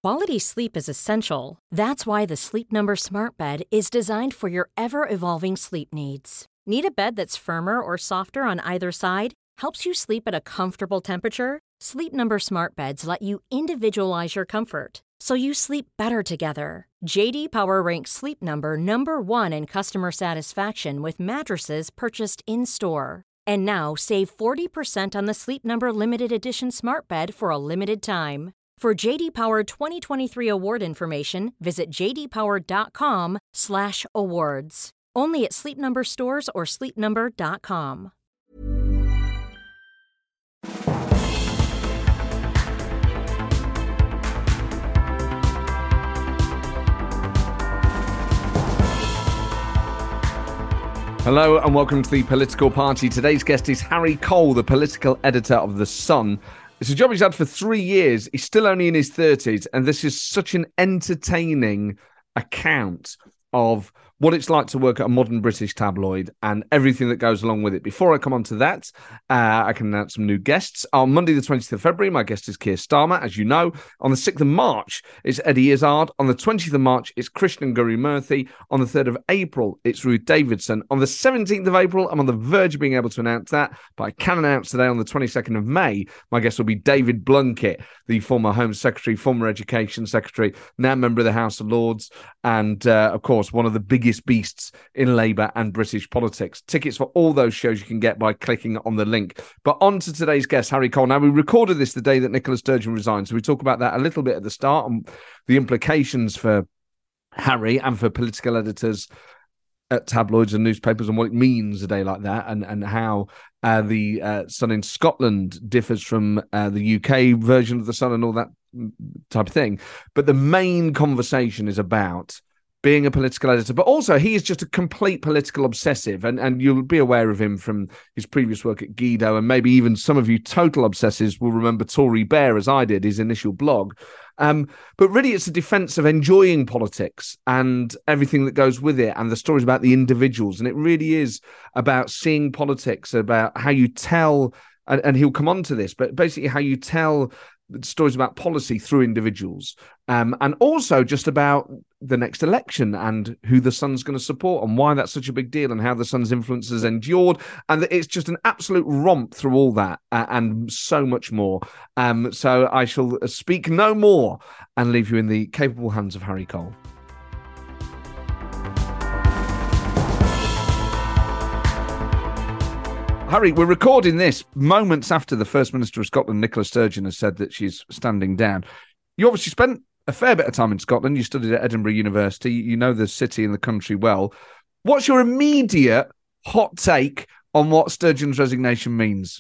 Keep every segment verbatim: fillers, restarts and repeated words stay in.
Quality sleep is essential. That's why the Sleep Number Smart Bed is designed for your ever-evolving sleep needs. Need a bed that's firmer or softer on either side? Helps you sleep at a comfortable temperature? Sleep Number Smart Beds let you individualize your comfort, so you sleep better together. J D Power ranks Sleep Number number one in customer satisfaction with mattresses purchased in-store. And now, save forty percent on the Sleep Number Limited Edition Smart Bed for a limited time. For J D Power twenty twenty-three award information, visit j d power dot com slash awards. Only at Sleep Number stores or sleep number dot com. Hello and welcome to the Political Party. Today's guest is Harry Cole, the political editor of The Sun. It's a job he's had for three years. He's still only in his thirties, and this is such an entertaining account of what it's like to work at a modern British tabloid and everything that goes along with it. Before I come on to that, uh, I can announce some new guests. On Monday, the twentieth of February, my guest is Keir Starmer, as you know. On the sixth of March, it's Eddie Izzard. On the twentieth of March, it's Krishnan Guru-Murthy. On the third of April, it's Ruth Davidson. On the seventeenth of April, I'm on the verge of being able to announce that, but I can announce today on the twenty-second of May, my guest will be David Blunkett, the former Home Secretary, former Education Secretary, now member of the House of Lords, and, uh, of course, one of the biggest beasts in Labour and British politics. Tickets for all those shows you can get by clicking on the link. But on to today's guest, Harry Cole. Now, we recorded this the day that Nicola Sturgeon resigned, so we talk about that a little bit at the start and the implications for Harry and for political editors at tabloids and newspapers and what it means a day like that, and, and how uh, the uh, Sun in Scotland differs from uh, the U K version of the Sun and all that type of thing. But the main conversation is about being a political editor, but also he is just a complete political obsessive, and, and you'll be aware of him from his previous work at Guido, and maybe even some of you total obsessives will remember Tory Bear, as I did, his initial blog. Um, but really it's a defence of enjoying politics and everything that goes with it, and the stories about the individuals, and it really is about seeing politics, about how you tell, and, and he'll come on to this, but basically how you tell stories about policy through individuals, um, and also just about the next election and who the Sun's going to support and why that's such a big deal and how the Sun's influence has endured, and that it's just an absolute romp through all that uh, and so much more. Um, so I shall speak no more and leave you in the capable hands of Harry Cole. Harry, we're recording this moments after the First Minister of Scotland, Nicola Sturgeon, has said that she's standing down. You obviously spent a fair bit of time in Scotland. You studied at Edinburgh University. You know the city and the country well. What's your immediate hot take on what Sturgeon's resignation means?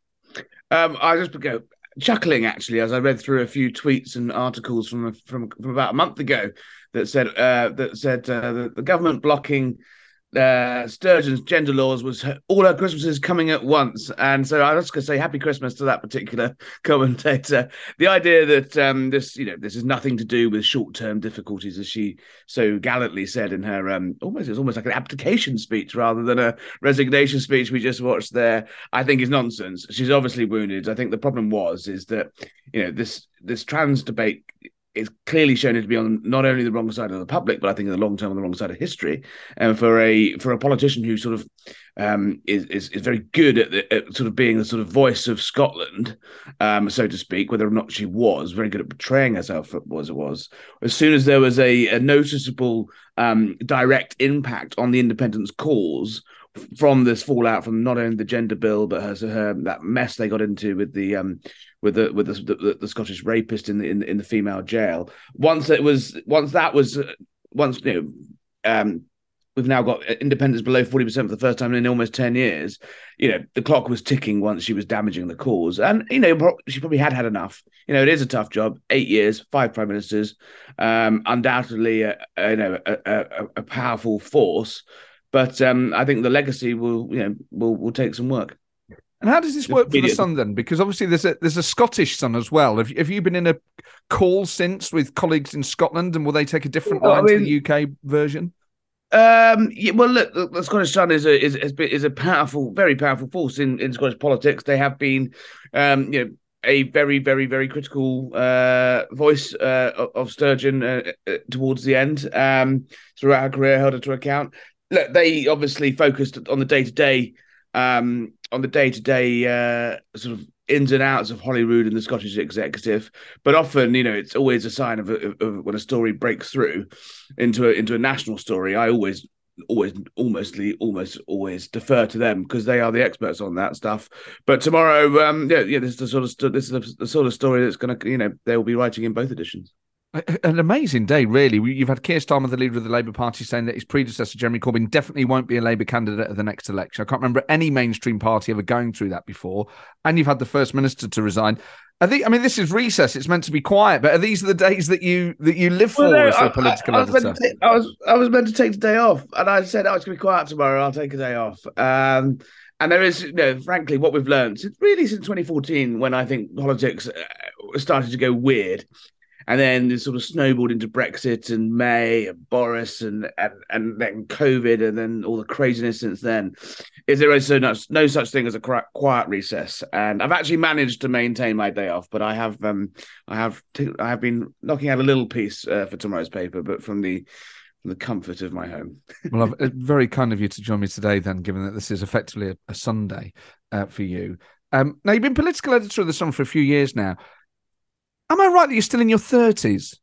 Um, I just go chuckling, actually, as I read through a few tweets and articles from from, from about a month ago that said uh, that said uh, the, the government blocking Uh, Sturgeon's gender laws was her, all her Christmases coming at once. And so I was going to say happy Christmas to that particular commentator. The idea that um, this, you know, this is nothing to do with short-term difficulties, as she so gallantly said in her um, almost, it's almost like an abdication speech rather than a resignation speech we just watched there, I think is nonsense. She's obviously wounded. I think the problem was, is that, you know, this, this trans debate is clearly shown to be on not only the wrong side of the public, but I think in the long term on the wrong side of history. And for a for a politician who sort of um, is, is is very good at, the, at sort of being the sort of voice of Scotland, um, so to speak, whether or not she was very good at portraying herself as it was. As soon as there was a, a noticeable um, direct impact on the independence cause from this fallout from not only the gender bill, but her, her that mess they got into with the um with the with the the, the Scottish rapist in the in, in the female jail. Once it was once that was once you know um we've now got independence below forty percent for the first time in almost ten years. You know, the clock was ticking once she was damaging the cause, and you know she probably had had enough. You know, it is a tough job. Eight years, five prime ministers, um, undoubtedly a, a, you know a, a, a powerful force. But um, I think the legacy will, you know, will will take some work. And how does this work for the Sun then? Because obviously there's a there's a Scottish Sun as well. Have, have you been in a call since with colleagues in Scotland, and will they take a different well, line I mean, to the U K version? Um, yeah, well, look, the, the Scottish Sun is a is is a powerful, very powerful force in, in Scottish politics. They have been, um, you know. a very, very, very critical uh, voice uh, of, of Sturgeon uh, uh, towards the end. Um, throughout her career, held her to account. Look, they obviously focused on the day to day, on the day to day sort of ins and outs of Holyrood and the Scottish executive. But often, you know, it's always a sign of, of, of when a story breaks through into a into a national story. I always. always almostly almost always defer to them because they are the experts on that stuff. But tomorrow, um yeah yeah this is the sort of st- this is the, the sort of story that's going to, you know, they will be writing in both editions. An amazing day, really. You've had Keir Starmer, the leader of the Labour Party, saying that his predecessor, Jeremy Corbyn, definitely won't be a Labour candidate at the next election. I can't remember any mainstream party ever going through that before. And you've had the First Minister to resign. I think, I mean, this is recess. It's meant to be quiet, but are these the days that you that you live for, well, no, as a political I, I, was editor? take, I was I was meant to take the day off, and I said, "Oh, it's going to be quiet tomorrow. I'll take a day off." Um, and there is, you know, frankly, what we've learned, really since twenty fourteen, when I think politics started to go weird. And then it sort of snowballed into Brexit and May and Boris and, and and then COVID and then all the craziness since then. Is there is so much, no such thing as a quiet recess? And I've actually managed to maintain my day off, but I have um I have t- I have been knocking out a little piece uh, for tomorrow's paper, but from the from the comfort of my home. Well, I've, it's very kind of you to join me today, then, given that this is effectively a, a Sunday uh, for you. Um, now you've been political editor of The Sun for a few years now. Am I right that you're still in your thirties?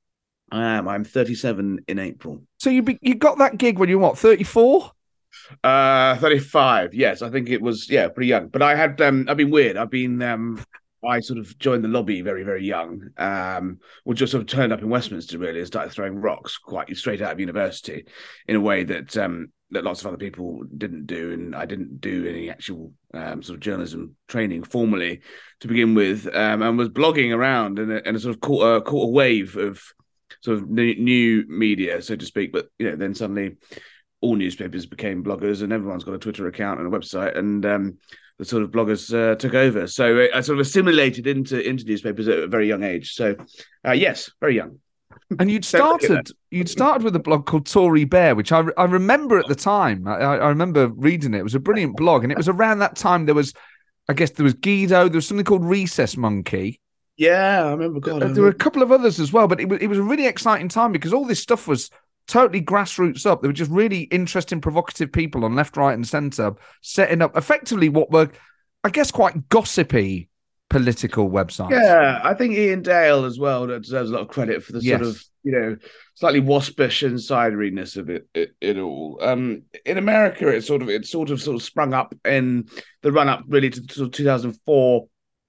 I am. I'm thirty-seven in April. So you be, you got that gig when you were what, thirty-four? Uh, thirty-five. Yes, I think it was. Yeah, pretty young. But I had. Um, I've been weird. I've been. Um, I sort of joined the lobby very, very young. Um, or just sort of turned up in Westminster really and started throwing rocks quite straight out of university, in a way that um that lots of other people didn't do, and I didn't do any actual um, sort of journalism training formally to begin with, um, and was blogging around and, and sort of caught a, caught a wave of sort of new media, so to speak. But you know, then suddenly all newspapers became bloggers, and everyone's got a Twitter account and a website, and um, the sort of bloggers uh, took over. So I sort of assimilated into into newspapers at a very young age. So uh, yes, very young. And you'd started you'd started with a blog called Tory Bear, which I, I remember at the time. I, I remember reading it. It was a brilliant blog. And it was around that time there was, I guess there was Guido, there was something called Recess Monkey. Yeah, I remember. God, there, I there were a couple of others as well. But it was, it was a really exciting time because all this stuff was totally grassroots up. There were just really interesting, provocative people on left, right and centre setting up effectively what were, I guess, quite gossipy political websites. Yeah, I think Ian Dale as well deserves a lot of credit for the yes. sort of, you know, slightly waspish insideriness of it, it, it all. Um, in America, it sort of it sort of sort of sprung up in the run up really to sort of two thousand four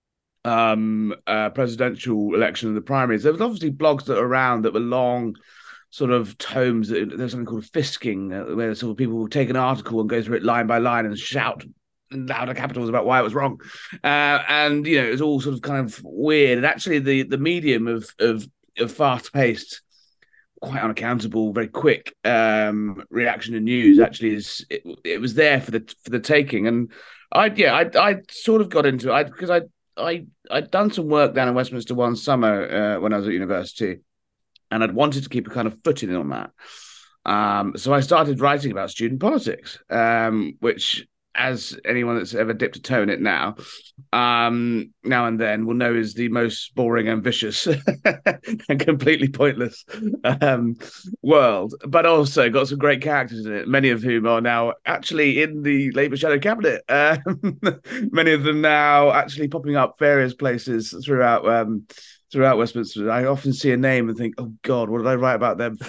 um, uh, presidential election and the primaries. There was obviously blogs that were around that were long sort of tomes. There's something called fisking, uh, where sort of people will take an article and go through it line by line and shout louder capitals about why it was wrong, uh, and you know, it was all sort of kind of weird. And actually, the the medium of of, of fast paced, quite unaccountable, very quick um, reaction to news actually is it, it was there for the for the taking. And I yeah I I sort of got into it because I I I'd done some work down in Westminster one summer uh, when I was at university, and I'd wanted to keep a kind of footing on that. Um, so I started writing about student politics, um, which, as anyone that's ever dipped a toe in it now, um, now and then will know is the most boring and vicious and completely pointless um, world, but also got some great characters in it, many of whom are now actually in the Labour shadow cabinet. Um, many of them now actually popping up various places throughout um, throughout Westminster. I often see a name and think, oh God, what did I write about them?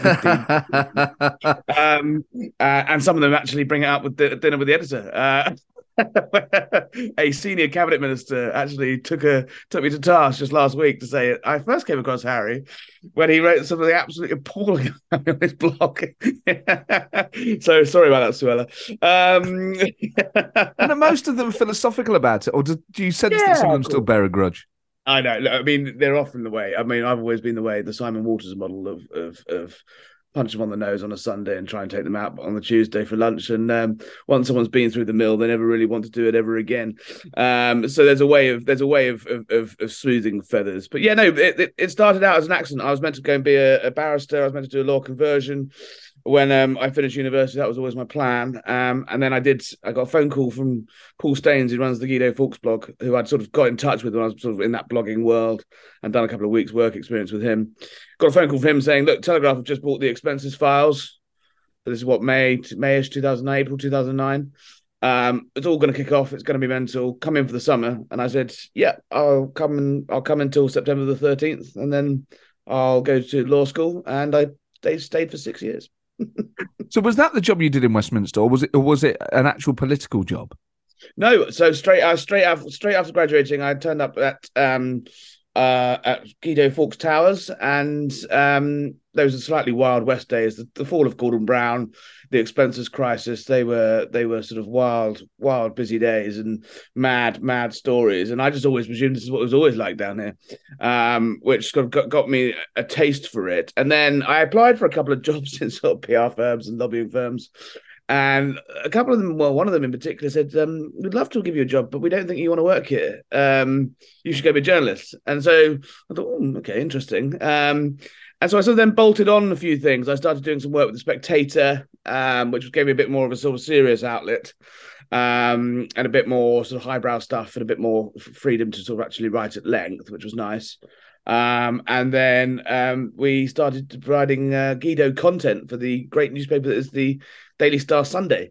um, uh, and some of them actually bring it up with the, dinner with the editor. Uh, a senior cabinet minister actually took a took me to task just last week to say I first came across Harry when he wrote something absolutely appalling on his blog. So sorry about that, Suella. Um, and are most of them philosophical about it, or do, do you sense yeah, that some of them still bear a grudge? I know. I mean, they're often the way. I mean, I've always been the way. The Simon Walters model of of of punch them on the nose on a Sunday and try and take them out on the Tuesday for lunch. And um, once someone's been through the mill, they never really want to do it ever again. Um, so there's a way of there's a way of of, of smoothing feathers. But yeah, no, it, it, it started out as an accident. I was meant to go and be a, a barrister. I was meant to do a law conversion. when um, I finished university. That was always my plan. Um, and then I did. I got a phone call from Paul Staines, who runs the Guido Fawkes blog, who I'd sort of got in touch with when I was sort of in that blogging world and done a couple of weeks' work experience with him. Got a phone call from him saying, "Look, Telegraph have just bought the expenses files. So this is what May, Mayish two thousand nine, April two thousand nine. Um, it's all going to kick off. It's going to be mental. Come in for the summer." And I said, "Yeah, I'll come and I'll come until September the thirteenth, and then I'll go to law school." And I they stayed for six years. So was that the job you did in Westminster, or was it, or was it an actual political job? No, so straight uh, straight after straight after graduating, I turned up at um uh at Guido Fawkes Towers, and um those are slightly Wild West days. The, the fall of Gordon Brown, the expenses crisis, they were they were sort of wild, wild, busy days and mad, mad stories. And I just always presumed this is what it was always like down here, um, which sort of got, got me a taste for it. And then I applied for a couple of jobs in sort of P R firms and lobbying firms. And a couple of them, well, one of them in particular said, um, "We'd love to give you a job, but we don't think you want to work here. Um, you should go be a journalist." And so I thought, oh, okay, interesting. Um, and so I sort of then bolted on a few things. I started doing some work with The Spectator, um, which gave me a bit more of a sort of serious outlet, um, and a bit more sort of highbrow stuff and a bit more freedom to sort of actually write at length, which was nice. Um, and then um, we started providing uh, Guido content for the great newspaper that is the Daily Star Sunday,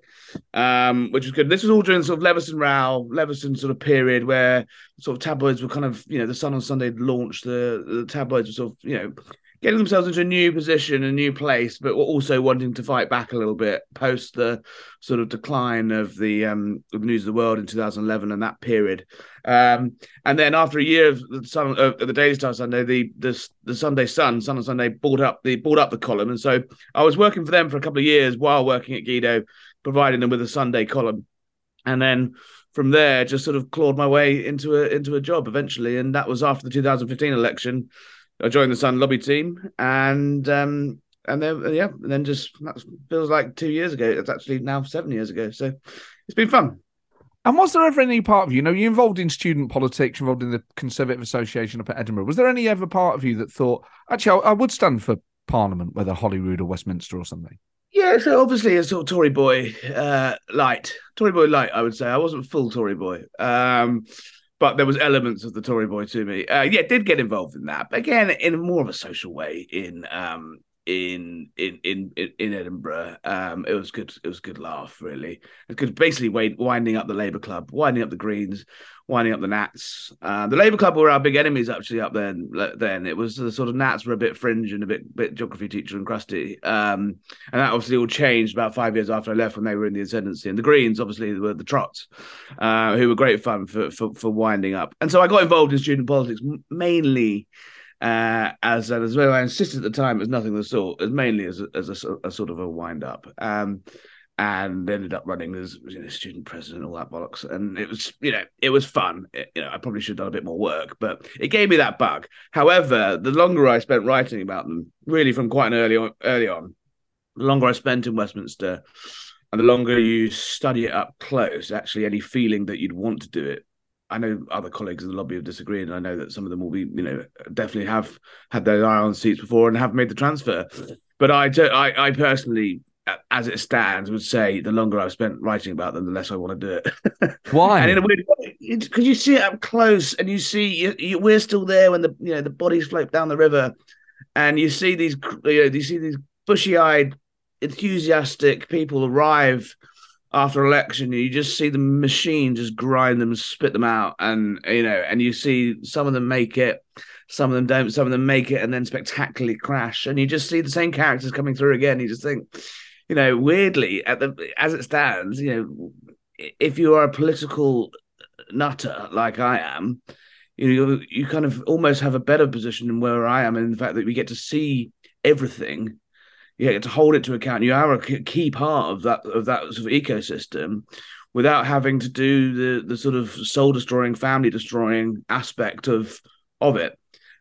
um, which was good. This was all during sort of Leveson Row, Leveson sort of period where sort of tabloids were kind of, you know, the Sun on Sunday had launched, the, the tabloids were sort of, you know, getting themselves into a new position, a new place, but were also wanting to fight back a little bit post the sort of decline of the um, of News of the World in two thousand eleven and that period. Um, and then after a year of the Sun, uh, the Daily Star Sunday, the, the the Sunday Sun, Sun on Sunday, bought up the bought up the column, and so I was working for them for a couple of years while working at Guido, providing them with a Sunday column, and then from there just sort of clawed my way into a into a job eventually, and that was after the two thousand fifteen election. I joined the Sun lobby team, and um, and then yeah, and then just that feels like two years ago. It's actually now seven years ago, so it's been fun. And was there ever any part of you, you know, you're involved in student politics, you're involved in the Conservative Association up at Edinburgh. Was there any ever part of you that thought, actually, I, I would stand for Parliament, whether Holyrood or Westminster or something? Yeah, so obviously a sort of Tory boy uh, light, Tory boy light, I would say. I wasn't full Tory boy. Um, But there was elements of the Tory boy to me. Uh, yeah, did get involved in that, but again, in more of a social way. In um, in in in in Edinburgh, um, it was good. It was a good laugh, really. It could basically winding up the Labour Club, winding up the Greens, winding up the Nats. Uh, the Labour Club were our big enemies actually up then. Then it was the sort of Nats were a bit fringe and a bit bit geography teacher and crusty. Um, and that obviously all changed about five years after I left when they were in the ascendancy. And the Greens obviously were the Trots, uh, who were great fun for, for for winding up. And so I got involved in student politics mainly. Uh, as as well, I insisted at the time it was nothing of the sort. As mainly as a, as a, a sort of a wind up, um, and ended up running as you know, student president, all that bollocks. And it was, you know, it was fun. It, you know, I probably should have done a bit more work, but it gave me that bug. However, the longer I spent writing about them, really from quite an early on, early on, the longer I spent in Westminster, and the longer you study it up close, actually, any feeling that you'd want to do it. I know other colleagues in the lobby have disagreed, and I know that some of them will be, you know, definitely have had their eye on seats before and have made the transfer. But I, I, I personally, as it stands, would say the longer I've spent writing about them, the less I want to do it. Why? And in a weird way, because you see it up close, and you see you, you, we're still there when the you know the bodies float down the river, and you see these you know you see these bushy-eyed, enthusiastic people arrive after election. You just see the machine just grind them, spit them out, and you know, and you see some of them make it, some of them don't, some of them make it, and then spectacularly crash. And you just see the same characters coming through again. You just think, you know, weirdly, at the as it stands, you know, if you are a political nutter like I am, you know, you, you kind of almost have a better position than where I am, in the fact that we get to see everything. You get to hold it to account. You are a key part of that of that sort of ecosystem, without having to do the the sort of soul destroying, family destroying aspect of of it.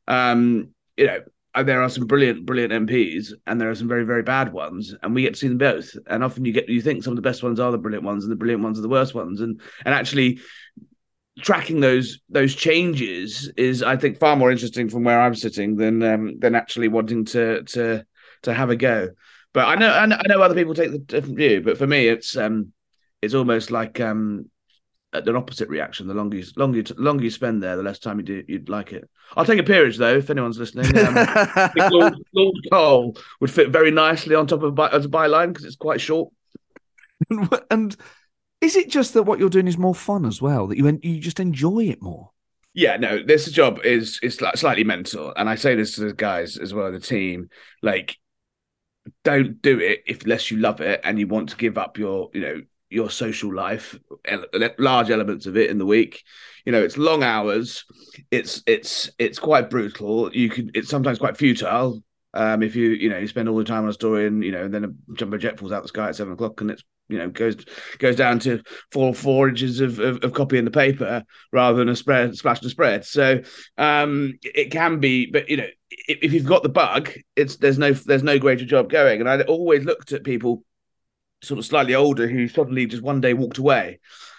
Um, you know, there are some brilliant, brilliant M Ps, and there are some very, very bad ones, and we get to see them both. And often you get you think some of the best ones are the brilliant ones, and the brilliant ones are the worst ones, and and actually tracking those those changes is, I think, far more interesting from where I'm sitting than um, than actually wanting to to. to have a go. But I know, I know, I know other people take the different view. But for me, it's um, it's almost like um, an opposite reaction. The longer you, longer you, longer you spend there, the less time you do, you'd like it. I'll take a peerage though, if anyone's listening. Um, Lord, Lord Cole would fit very nicely on top of by, as a byline because it's quite short. And is it just that what you're doing is more fun as well? That you you just enjoy it more? Yeah, no, this job is is slightly mental, and I say this to the guys as well, the team. Like, don't do it if unless you love it and you want to give up your, you know, your social life, large elements of it in the week. You know, it's long hours. It's it's it's quite brutal. You can it's sometimes quite futile. Um, if you you know you spend all the time on a story and you know and then a jumbo jet falls out the sky at seven o'clock and it's you know goes goes down to four four inches of, of, of copy in the paper rather than a spread splash and a spread. So um, it can be, but you know if, if you've got the bug, it's there's no there's no greater job going. And I always looked at people sort of slightly older who suddenly just one day walked away.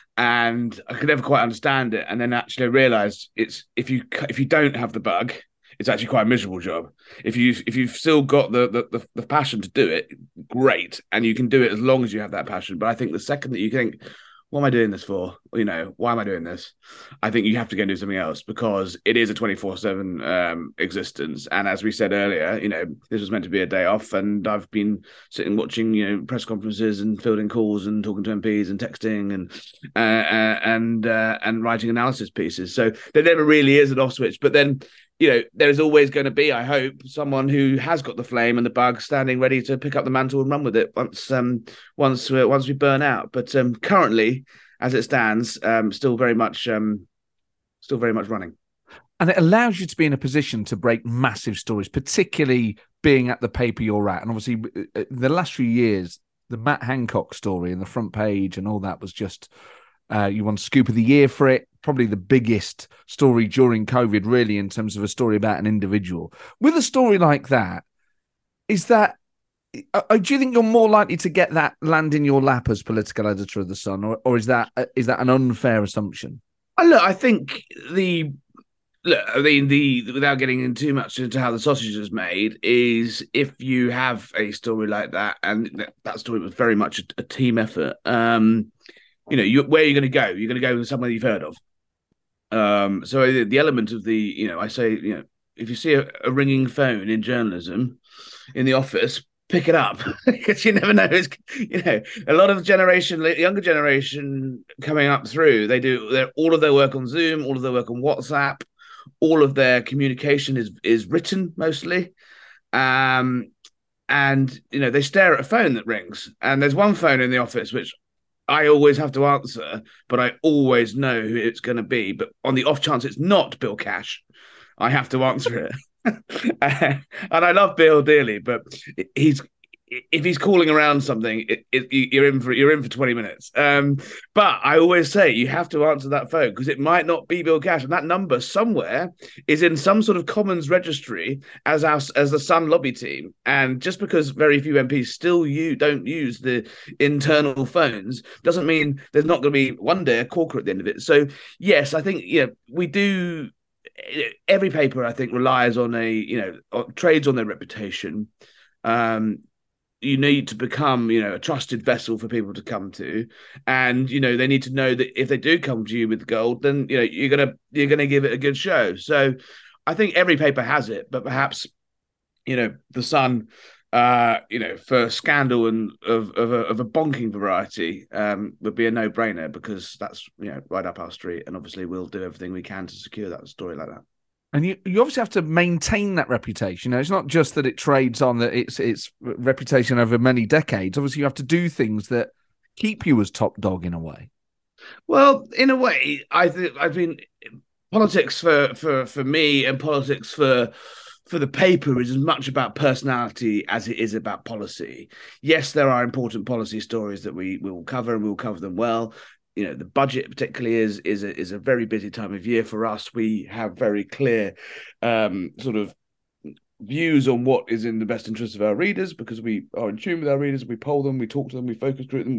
And I could never quite understand it, and then actually I realised it's if you if you don't have the bug, it's actually quite a miserable job. If you if you've still got the, the the passion to do it, great, and you can do it as long as you have that passion. But I think the second that you think, what am I doing this for? You know, why am I doing this? I think you have to go and do something else because it is a twenty-four seven um, existence. And as we said earlier, you know, this was meant to be a day off, and I've been sitting watching, you know, press conferences and fielding calls and talking to M Ps and texting and uh, uh, and uh, and writing analysis pieces. So there never really is an off switch. But then, you know, there's always going to be, I hope, someone who has got the flame and the bug standing ready to pick up the mantle and run with it once um, once uh, once we burn out. But um, currently, as it stands, um, still very much um, still very much running. And it allows you to be in a position to break massive stories, particularly being at the paper you're at. And obviously, the last few years, the Matt Hancock story and the front page and all that was just, uh, you won Scoop of the Year for it. Probably the biggest story during COVID, really, in terms of a story about an individual. With a story like that, is that, uh, do you think you're more likely to get that land in your lap as political editor of The Sun, or, or is that uh, is that an unfair assumption? I look, I think the look, I mean, the without getting in too much into how the sausage is made, is if you have a story like that, and that, that story was very much a, a team effort. Um, you know, you, where are you going to go? You're going to go with somewhere you've heard of. Um, so the, the element of the, you know, I say, you know, if you see a, a ringing phone in journalism in the office, pick it up because you never know. It's, you know, a lot of the generation, younger generation coming up through, they do all of their work on Zoom, all of their work on WhatsApp, all of their communication is is written mostly. Um, and, you know, they stare at a phone that rings, and there's one phone in the office which I always have to answer, but I always know who it's going to be. But on the off chance it's not Bill Cash, I have to answer it. And I love Bill dearly, but he's if he's calling around something, it, it, you're in for you're in for twenty minutes. Um, but I always say you have to answer that phone because it might not be Bill Cash, and that number somewhere is in some sort of Commons registry as our as the Sun lobby team. And just because very few M Ps still you don't use the internal phones doesn't mean there's not going to be one day a corker at the end of it. So yes, I think yeah we do. Every paper I think relies on a you know trades on their reputation. Um, you need to become, you know, a trusted vessel for people to come to. And, you know, they need to know that if they do come to you with gold, then, you know, you're going to, you're going to give it a good show. So I think every paper has it, but perhaps, you know, The Sun, uh, you know, for scandal and of, of, a, of a bonking variety um, would be a no brainer because that's, you know, right up our street. And obviously we'll do everything we can to secure that story like that. And you, you obviously have to maintain that reputation. You know, it's not just that it trades on that its its reputation over many decades. Obviously, you have to do things that keep you as top dog in a way. Well, in a way, I think I mean politics for for for me and politics for for the paper is as much about personality as it is about policy. Yes, there are important policy stories that we will cover, and we'll cover them well. You know, the budget particularly is is a, is a very busy time of year for us. We have very clear um, sort of views on what is in the best interest of our readers because we are in tune with our readers. We poll them, we talk to them, we focus group them, we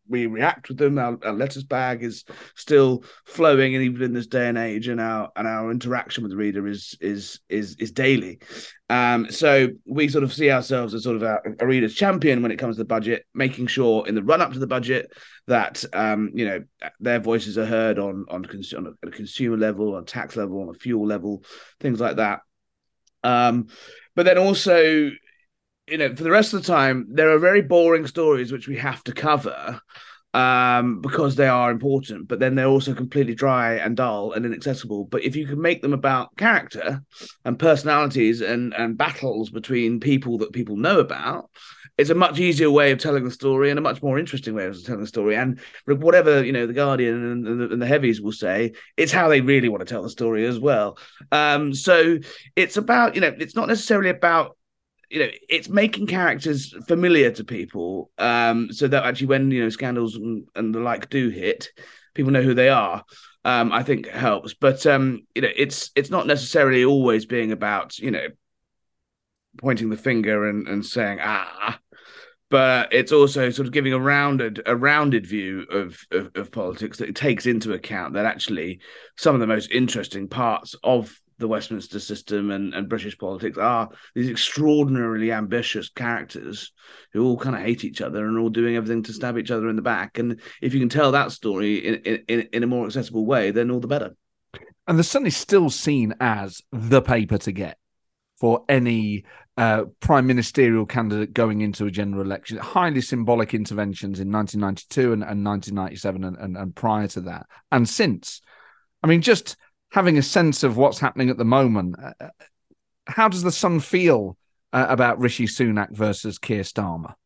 we react with them. Our, our letters bag is still flowing, and even in this day and age, and our and our interaction with the reader is is is is daily. Um, so we sort of see ourselves as sort of a, a reader's champion when it comes to the budget, making sure in the run up to the budget that um, you know their voices are heard on on, cons- on a, a consumer level, on tax level, on a fuel level, things like that. Um, but then also, you know, for the rest of the time, there are very boring stories which we have to cover um, because they are important, but then they're also completely dry and dull and inaccessible. But if you can make them about character and personalities and, and battles between people that people know about, it's a much easier way of telling the story and a much more interesting way of telling the story. And whatever, you know, the Guardian and, and, the, and the heavies will say, it's how they really want to tell the story as well. Um, so it's about, you know, it's not necessarily about, you know, it's making characters familiar to people, um, so that actually when, you know, scandals and, and the like do hit, people know who they are. Um, I think helps, but um, you know, it's it's not necessarily always being about, you know, pointing the finger and, and saying ah, but it's also sort of giving a rounded a rounded view of, of of politics that takes into account that actually some of the most interesting parts of the Westminster system and, and British politics are these extraordinarily ambitious characters who all kind of hate each other and are all doing everything to stab each other in the back. And if you can tell that story in, in, in a more accessible way, then all the better. And the Sun is still seen as the paper to get for any uh, prime ministerial candidate going into a general election. Highly symbolic interventions in nineteen ninety-two and, and nineteen ninety-seven and, and, and prior to that. And since, I mean, just having a sense of what's happening at the moment, uh, how does the Sun feel uh, about Rishi Sunak versus Keir Starmer?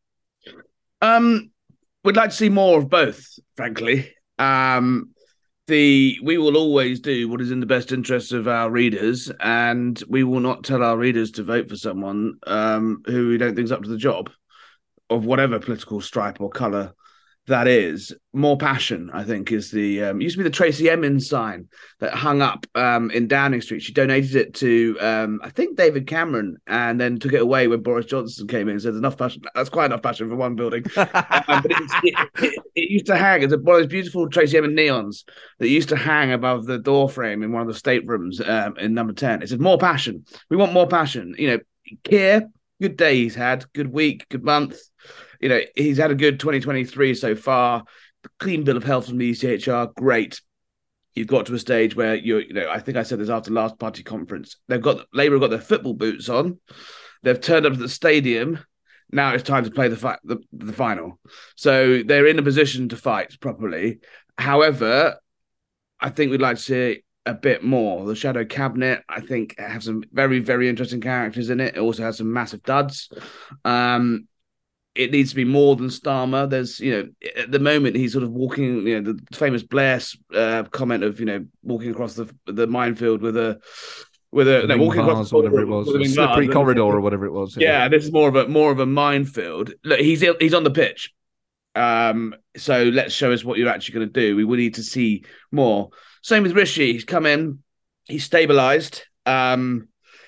Um, we'd like to see more of both, frankly. Um, the we will always do what is in the best interests of our readers, and we will not tell our readers to vote for someone um, who we don't think is up to the job of whatever political stripe or colour that is. More passion, I think, is the um, used to be the Tracy Emin sign that hung up um, in Downing Street. She donated it to um, I think David Cameron, and then took it away when Boris Johnson came in and said, "Enough passion." That's quite enough passion for one building. um, but it, it, it, it used to hang as one of those beautiful Tracy Emin neons that used to hang above the door frame in one of the staterooms um, in Number ten. It said, "More passion. We want more passion." You know, Keir, good day he's had, good week, good month. You know, he's had a good twenty twenty-three so far. Clean bill of health from the E C H R, great. You've got to a stage where you're, you know, I think I said this after last party conference. They've got Labour have got their football boots on. They've turned up to the stadium. Now it's time to play the fi- the, the final. So they're in a position to fight properly. However, I think we'd like to see a bit more. The Shadow Cabinet, I think, have some very, very interesting characters in it. It also has some massive duds. Um, It needs to be more than Starmer. There's, you know, at the moment he's sort of walking, you know, the famous Blair uh, comment of, you know, walking across the the minefield with a with a no, walking across the, whatever it was, a slippery vase, corridor or whatever it was. Yeah. yeah, this is more of a more of a minefield. Look, he's he's on the pitch, um, so let's show us what you're actually going to do. We will need to see more. Same with Rishi. He's come in, he's stabilised. Um,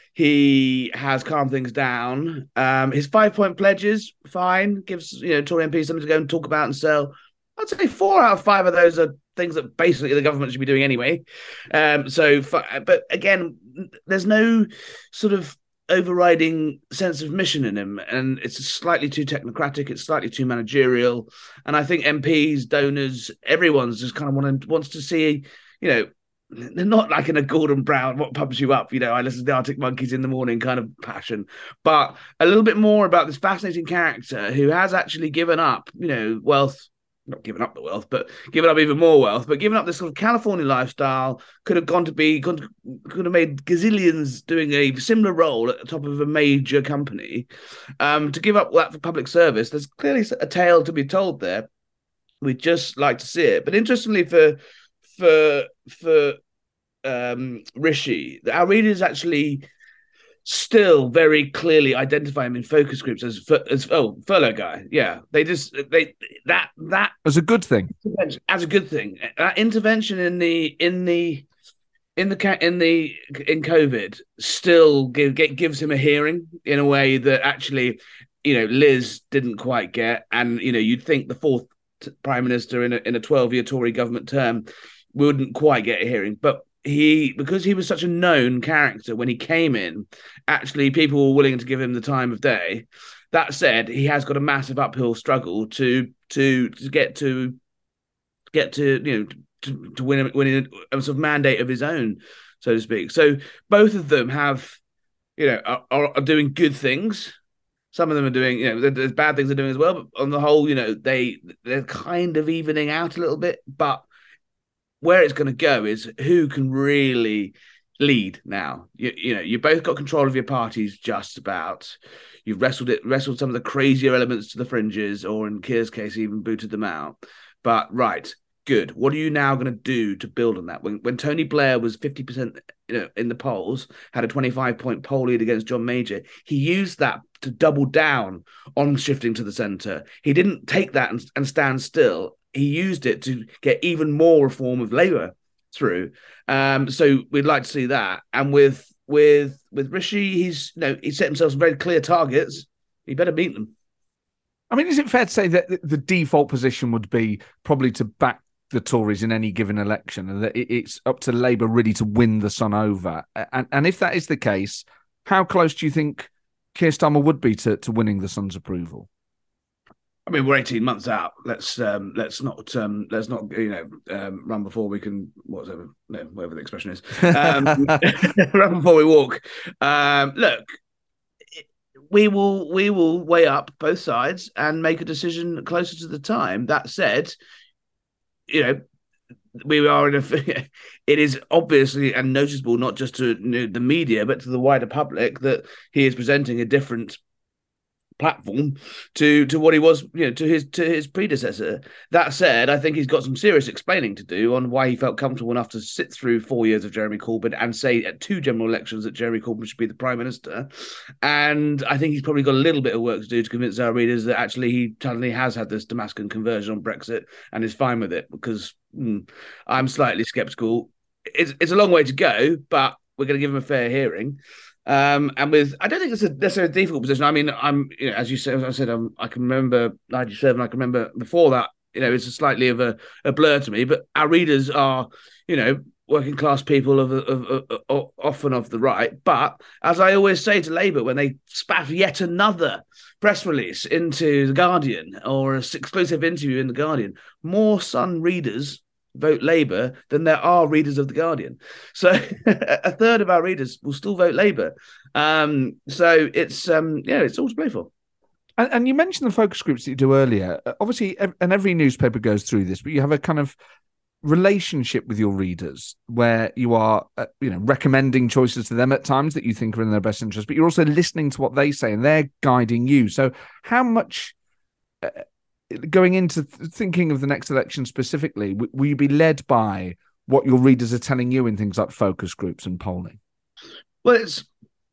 He has calmed things down. Um, his five-point pledges, fine. Gives, you know, Tory M Ps something to go and talk about and sell. I'd say four out of five of those are things that basically the government should be doing anyway. Um, so, but again, there's no sort of overriding sense of mission in him, and it's slightly too technocratic. It's slightly too managerial, and I think M Ps, donors, everyone's just kind of want to, wants to see, you know. They're not like in a Gordon Brown, what pumps you up, you know, I listen to the Arctic Monkeys in the morning kind of passion, but a little bit more about this fascinating character who has actually given up, you know, wealth, not given up the wealth, but given up even more wealth, but given up this sort of California lifestyle, could have gone to be, could, could have made gazillions doing a similar role at the top of a major company. Um, to give up that for public service, there's clearly a tale to be told there. We'd just like to see it. But interestingly for For for um, Rishi, our readers actually still very clearly identify him in focus groups as as oh furlough guy. Yeah, they just they that that as a good thing. As a good thing, that intervention in the in the in the in the in COVID still give, get, gives him a hearing in a way that actually, you know, Liz didn't quite get, and you know, you'd think the fourth prime minister in a in a twelve-year Tory government term wouldn't quite get a hearing. But he, because he was such a known character when he came in, actually people were willing to give him the time of day. That said, he has got a massive uphill struggle to to to get to get to you know to, to win win a, a sort of mandate of his own, so to speak. So both of them have, you know, are, are doing good things. Some of them are doing, you know, there's bad things they're doing as well. But on the whole, you know, they they're kind of evening out a little bit. But where it's going to go is who can really lead now. You, you know, you both got control of your parties just about. You've wrestled it, wrestled some of the crazier elements to the fringes, or in Keir's case, even booted them out. But right, good. What are you now going to do to build on that? When when Tony Blair was fifty percent, you know, in the polls, had a twenty-five point poll lead against John Major, he used that to double down on shifting to the centre. He didn't take that and, and stand still. He used it to get even more reform of Labour through. Um, so we'd like to see that. And with with with Rishi, he's you know he set himself some very clear targets. He better meet them. I mean, is it fair to say that the default position would be probably to back the Tories in any given election, and that it's up to Labour really to win the Sun over? And, and if that is the case, how close do you think Keir Starmer would be to, to winning the Sun's approval? I mean, we're eighteen months out. Let's um, let's not um, let's not you know um, run before we can whatever no, whatever the expression is. Um, run before we walk. Um, look, we will we will weigh up both sides and make a decision closer to the time. That said, you know, we are in a. It is obviously and noticeable not just to you know, the media but to the wider public that he is presenting a different platform to to what he was, you know, to his to his predecessor. That said, I think he's got some serious explaining to do on why he felt comfortable enough to sit through four years of Jeremy Corbyn and say at two general elections that Jeremy Corbyn should be the Prime Minister. And I think he's probably got a little bit of work to do to convince our readers that actually he suddenly has had this Damascus conversion on Brexit and is fine with it, because mm, I'm slightly sceptical. It's, it's a long way to go, but we're going to give him a fair hearing. Um, and with, I don't think it's a necessarily a difficult position. I mean, I'm, you know, as you said, as I said, um, I can remember ninety-seven. I can remember before that. You know, it's a slightly of a, a blur to me. But our readers are, you know, working class people of, of, of, of often of the right. But as I always say to Labour, when they spat yet another press release into the Guardian or an exclusive interview in the Guardian, more Sun readers vote Labour than there are readers of The Guardian. So a third of our readers will still vote Labour. Um, so it's, um, yeah, it's all to play for. And, and you mentioned the focus groups that you do earlier. Obviously, and every newspaper goes through this, but you have a kind of relationship with your readers where you are, uh, you know, recommending choices to them at times that you think are in their best interest, but you're also listening to what they say and they're guiding you. So how much... Uh, going into th- thinking of the next election specifically, w- will you be led by what your readers are telling you in things like focus groups and polling? Well, it's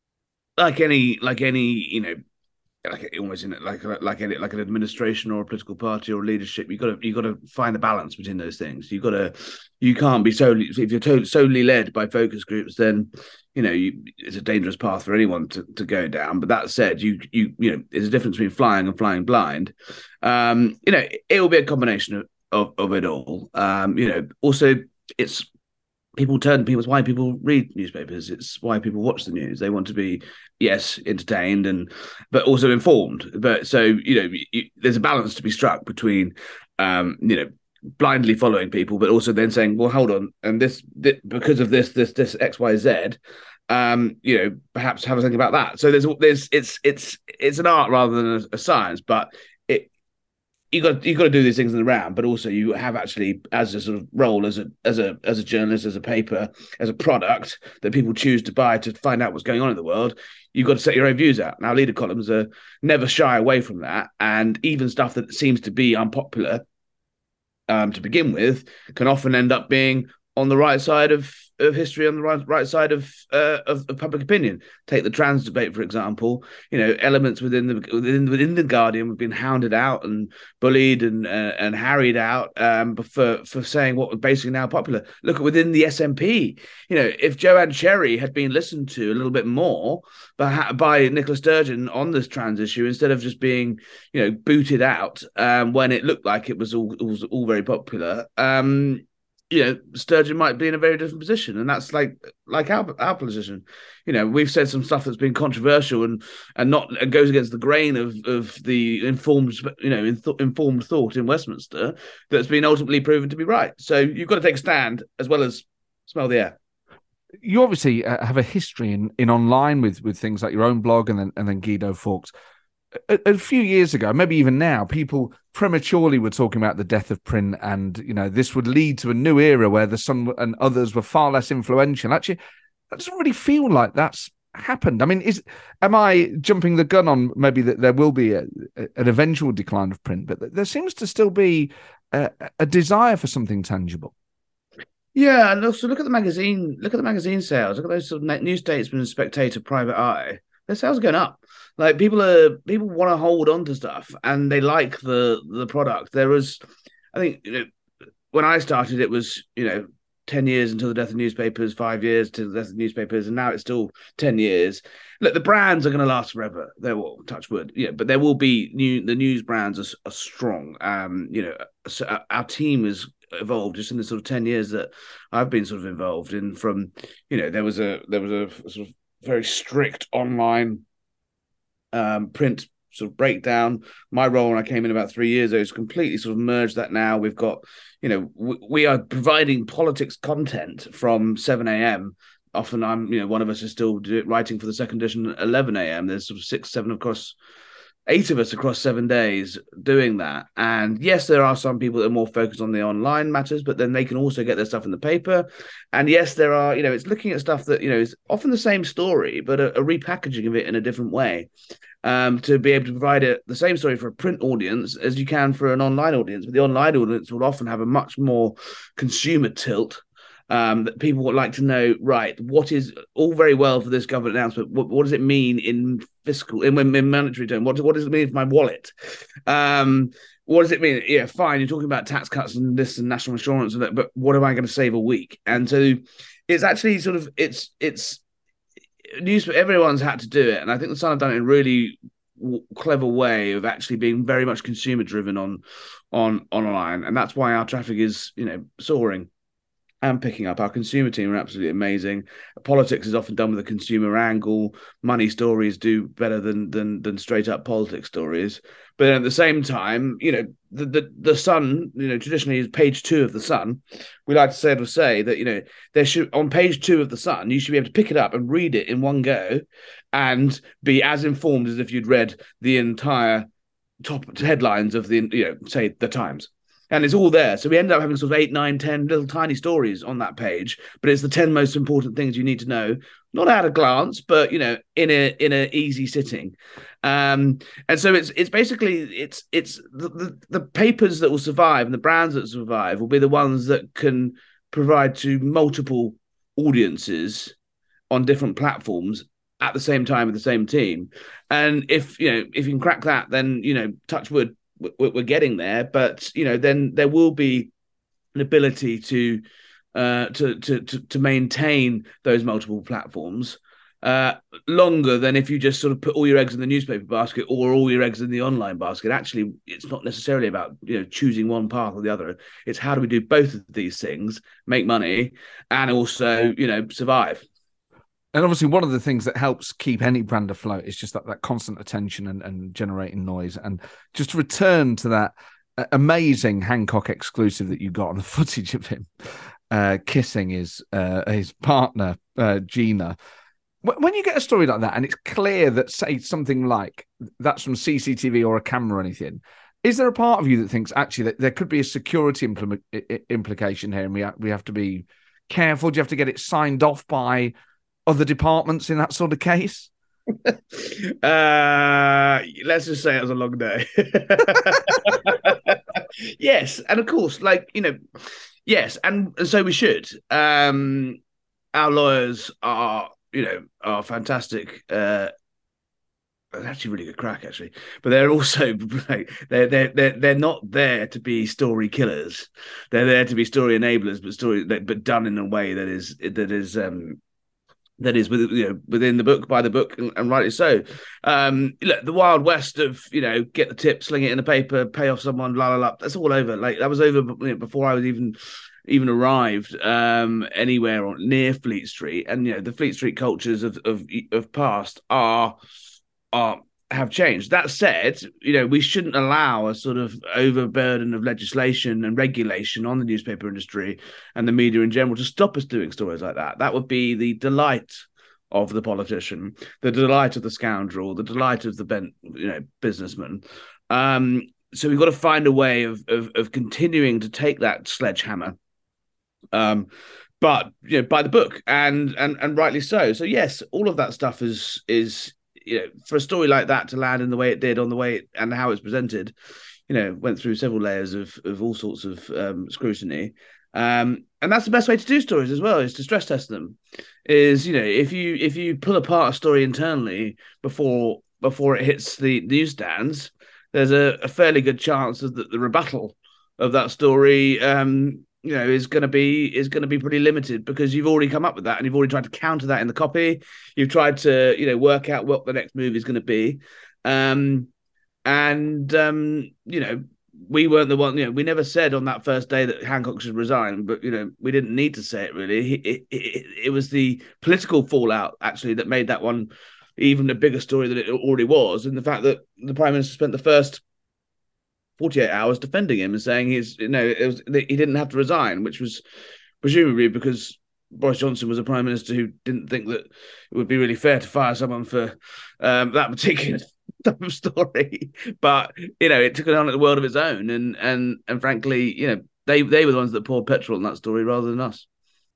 like any, like any, you know, like almost in like like any, like an administration or a political party or leadership. You got to you got to find the balance between those things. You got to, you can't be solely if you're to- solely led by focus groups, then you know you, it's a dangerous path for anyone to, to go down. But that said, you you you know there's a difference between flying and flying blind. Um, you know, it, it will be a combination of, of, of it all. Um, you know, also it's people turn people. It's why people read newspapers. It's why people watch the news. They want to be, yes, entertained and but also informed. But so you know, you, there's a balance to be struck between, um, you know, blindly following people, but also then saying, well, hold on, and this, this because of this, this, this X, Y, Z. Um, you know, perhaps have a think about that. So there's, there's, it's, it's, it's an art rather than a, a science, but it. You got you got to do these things in the round, but also you have actually as a sort of role as a as a as a journalist, as a paper, as a product that people choose to buy to find out what's going on in the world. You've got to set your own views out. Now, leader columns are never shy away from that, and even stuff that seems to be unpopular um, to begin with can often end up being on the right side of, of history, on the right right side of, uh, of of public opinion. Take the trans debate, for example. You know, elements within the within within the Guardian have been hounded out and bullied and uh, and harried out um, for for saying what was basically now popular. Look at within the S N P. You know, if Joanne Cherry had been listened to a little bit more by by Nicola Sturgeon on this trans issue, instead of just being, you know, booted out um, when it looked like it was all it was all very popular. Um, you know, Sturgeon might be in a very different position, and that's like like our our position. You know, we've said some stuff that's been controversial and and not and goes against the grain of of the informed, you know, in th- informed thought in Westminster that's been ultimately proven to be right. So you've got to take a stand as well as smell the air. You obviously uh, have a history in, in online with with things like your own blog and then and then Guido Fawkes. A, a few years ago, maybe even now, people prematurely were talking about the death of print, and you know this would lead to a new era where the Sun and others were far less influential. Actually, that doesn't really feel like that's happened. I mean, is am I jumping the gun on maybe that there will be a, a, an eventual decline of print, but there seems to still be a, a desire for something tangible. Yeah, and also look at the magazine. Look at the magazine sales. Look at those sort of New Statesman, Spectator, Private Eye. Their sales are going up. Like people are people want to hold on to stuff, and they like the the product. There was, I think, you know, when I started, it was, you know, ten years until the death of newspapers, five years to the death of newspapers, and now it's still ten years. Look, the brands are going to last forever. They will, touch wood, yeah, but there will be new. The news brands are, are strong. Um, you know, so our, our team has evolved just in the sort of ten years that I've been sort of involved in. From, you know, there was a there was a sort of very strict online um, print sort of breakdown. My role when I came in about three years ago is completely sort of merged that now. We've got, you know, w- we are providing politics content from seven a.m. Often I'm, you know, one of us is still do, writing for the second edition at eleven a.m. There's sort of six, seven across, eight of us across seven days doing that. And yes, there are some people that are more focused on the online matters, but then they can also get their stuff in the paper. And yes, there are, you know, it's looking at stuff that, you know, is often the same story, but a, a repackaging of it in a different way. Um, to be able to provide it the same story for a print audience as you can for an online audience. But the online audience will often have a much more consumer tilt. Um, that people would like to know, right, what is all very well for this government announcement. What, what does it mean in fiscal, in, in monetary terms? What, what does it mean for my wallet? Um, what does it mean? Yeah, fine, you're talking about tax cuts and this and national insurance and that, but what am I going to save a week? And so it's actually sort of, it's, it's, news, everyone's had to do it. And I think the Sun have done it in a really w- clever way of actually being very much consumer driven on, on online. And that's why our traffic is, you know, soaring and picking up. Our consumer team are absolutely amazing. Politics is often done with a consumer angle. Money stories do better than than than straight up politics stories. But then at the same time, you know, the the, the Sun, you know, traditionally is page two of the Sun. We like to say to say that, you know, there should on page two of the Sun, you should be able to pick it up and read it in one go and be as informed as if you'd read the entire top headlines of the, you know, say the Times. And it's all there. So we end up having sort of eight, nine, ten little tiny stories on that page. But it's the ten most important things you need to know, not at a glance, but, you know, in a in a easy sitting. Um, and so it's it's basically it's it's the, the, the papers that will survive and the brands that survive will be the ones that can provide to multiple audiences on different platforms at the same time with the same team. And if, you know, if you can crack that, then, you know, touch wood, we're getting there, but, you know, then there will be an ability to uh, to, to to to maintain those multiple platforms uh, longer than if you just sort of put all your eggs in the newspaper basket or all your eggs in the online basket. Actually, it's not necessarily about, you know, choosing one path or the other. It's how do we do both of these things, make money, and also, you know, survive. And obviously, one of the things that helps keep any brand afloat is just that, that constant attention and, and generating noise. And just to return to that uh, amazing Hancock exclusive that you got on the footage of him uh, kissing his uh, his partner, uh, Gina. When you get a story like that and it's clear that, say, something like that's from C C T V or a camera or anything, is there a part of you that thinks actually that there could be a security implement, implication here and we have, we have to be careful? Do you have to get it signed off by other departments in that sort of case? uh, let's just say it was a long day. Yes, and of course, like, you know, Yes, and so we should. Um, our lawyers are, you know, are fantastic. Uh, they're actually really good crack, actually, but they're also like, they're they're they're they're not there to be story killers. They're there to be story enablers, but story but done in a way that is that is um that is within, you know, within the book, by the book, and, and rightly so. Um, look, the Wild West of, you know, get the tip, sling it in the paper, pay off someone, la la la. That's all over. Like that was over, you know, before I was even even arrived um, anywhere on, near Fleet Street. And you know, the Fleet Street cultures of of of past are are have changed. That said, you know, we shouldn't allow a sort of overburden of legislation and regulation on the newspaper industry and the media in general to stop us doing stories like that. That would be the delight of the politician, the delight of the scoundrel, the delight of the bent, you know, businessman. Um, so we've got to find a way of of, of continuing to take that sledgehammer, um, but you know, by the book, and and and rightly so. So yes, all of that stuff is is. You know, for a story like that to land in the way it did, on the way it, and how it's presented, you know, went through several layers of of all sorts of um, scrutiny, um, and that's the best way to do stories as well, is to stress test them. Is, you know, if you if you pull apart a story internally before before it hits the newsstands, there's a, a fairly good chance that the, the rebuttal of that story, um, you know, is going to be is going to be pretty limited, because you've already come up with that and you've already tried to counter that in the copy. You've tried to, you know, work out what the next move is going to be, um, and um, you know, we weren't the one. You know, we never said on that first day that Hancock should resign, but you know, we didn't need to say it really. It, it, it was the political fallout actually that made that one even a bigger story than it already was, and the fact that the Prime Minister spent the first forty-eight hours defending him and saying he's, you know, it was, he didn't have to resign, which was presumably because Boris Johnson was a prime minister who didn't think that it would be really fair to fire someone for um, that particular type of story. But you know, it took it on at the world of its own, and and and frankly, you know, they they were the ones that poured petrol in that story rather than us.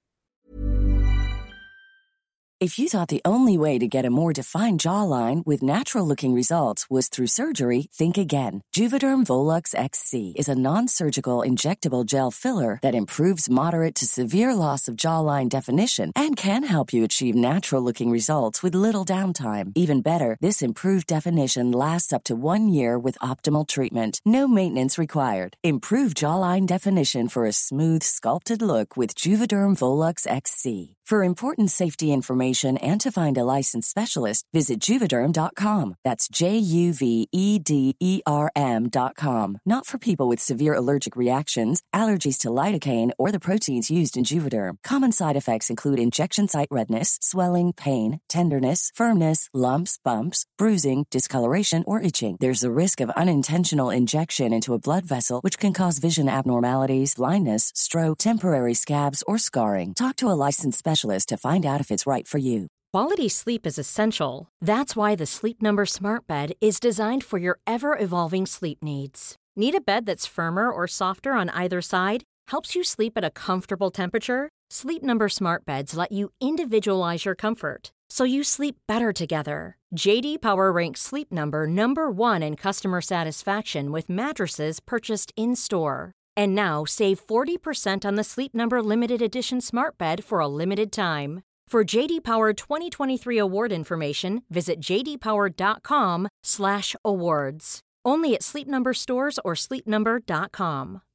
If you thought the only way to get a more defined jawline with natural-looking results was through surgery, think again. Juvederm Volux X C is a non-surgical injectable gel filler that improves moderate to severe loss of jawline definition and can help you achieve natural-looking results with little downtime. Even better, this improved definition lasts up to one year with optimal treatment. No maintenance required. Improve jawline definition for a smooth, sculpted look with Juvederm Volux X C. For important safety information and to find a licensed specialist, visit Juvederm dot com. That's J U V E D E R M dot com. Not for people with severe allergic reactions, allergies to lidocaine, or the proteins used in Juvederm. Common side effects include injection site redness, swelling, pain, tenderness, firmness, lumps, bumps, bruising, discoloration, or itching. There's a risk of unintentional injection into a blood vessel, which can cause vision abnormalities, blindness, stroke, temporary scabs, or scarring. Talk to a licensed specialist to find out if it's right for you. Quality sleep is essential. That's why the Sleep Number Smart Bed is designed for your ever-evolving sleep needs. Need a bed that's firmer or softer on either side? Helps you sleep at a comfortable temperature? Sleep Number Smart Beds let you individualize your comfort, so you sleep better together. J D Power ranks Sleep Number number one in customer satisfaction with mattresses purchased in-store. And now, save forty percent on the Sleep Number Limited Edition Smart Bed for a limited time. For J D Power twenty twenty-three award information, visit j d power dot com slash awards. Only at Sleep Number stores or sleep number dot com.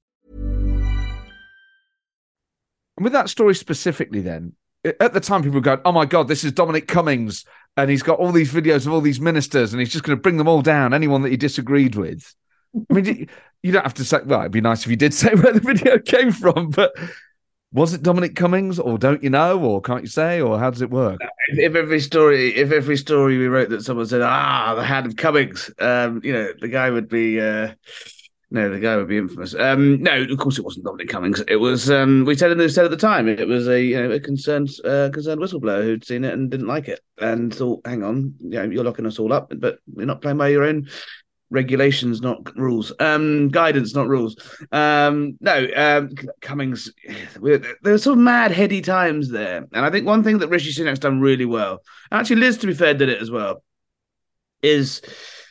And with that story specifically then, at the time people were going, oh my God, this is Dominic Cummings, and he's got all these videos of all these ministers, and he's just going to bring them all down, anyone that he disagreed with. I mean, you don't have to say, well, it'd be nice if you did say where the video came from, but was it Dominic Cummings, or don't you know, or can't you say, or how does it work? If every story, if every story we wrote that someone said, ah, the hand of Cummings, um, you know, the guy would be, uh, no, the guy would be infamous. Um, no, of course it wasn't Dominic Cummings. It was, um, we said in the said at the time, it was a, you know, a concerned, uh, concerned whistleblower who'd seen it and didn't like it and thought, hang on, you know, you're locking us all up, but you're not playing by your own regulations, not rules. Um, guidance, not rules. Um, no, um, Cummings. There were some mad, heady times there, and I think one thing that Rishi Sunak's done really well, and actually Liz, to be fair, did it as well, is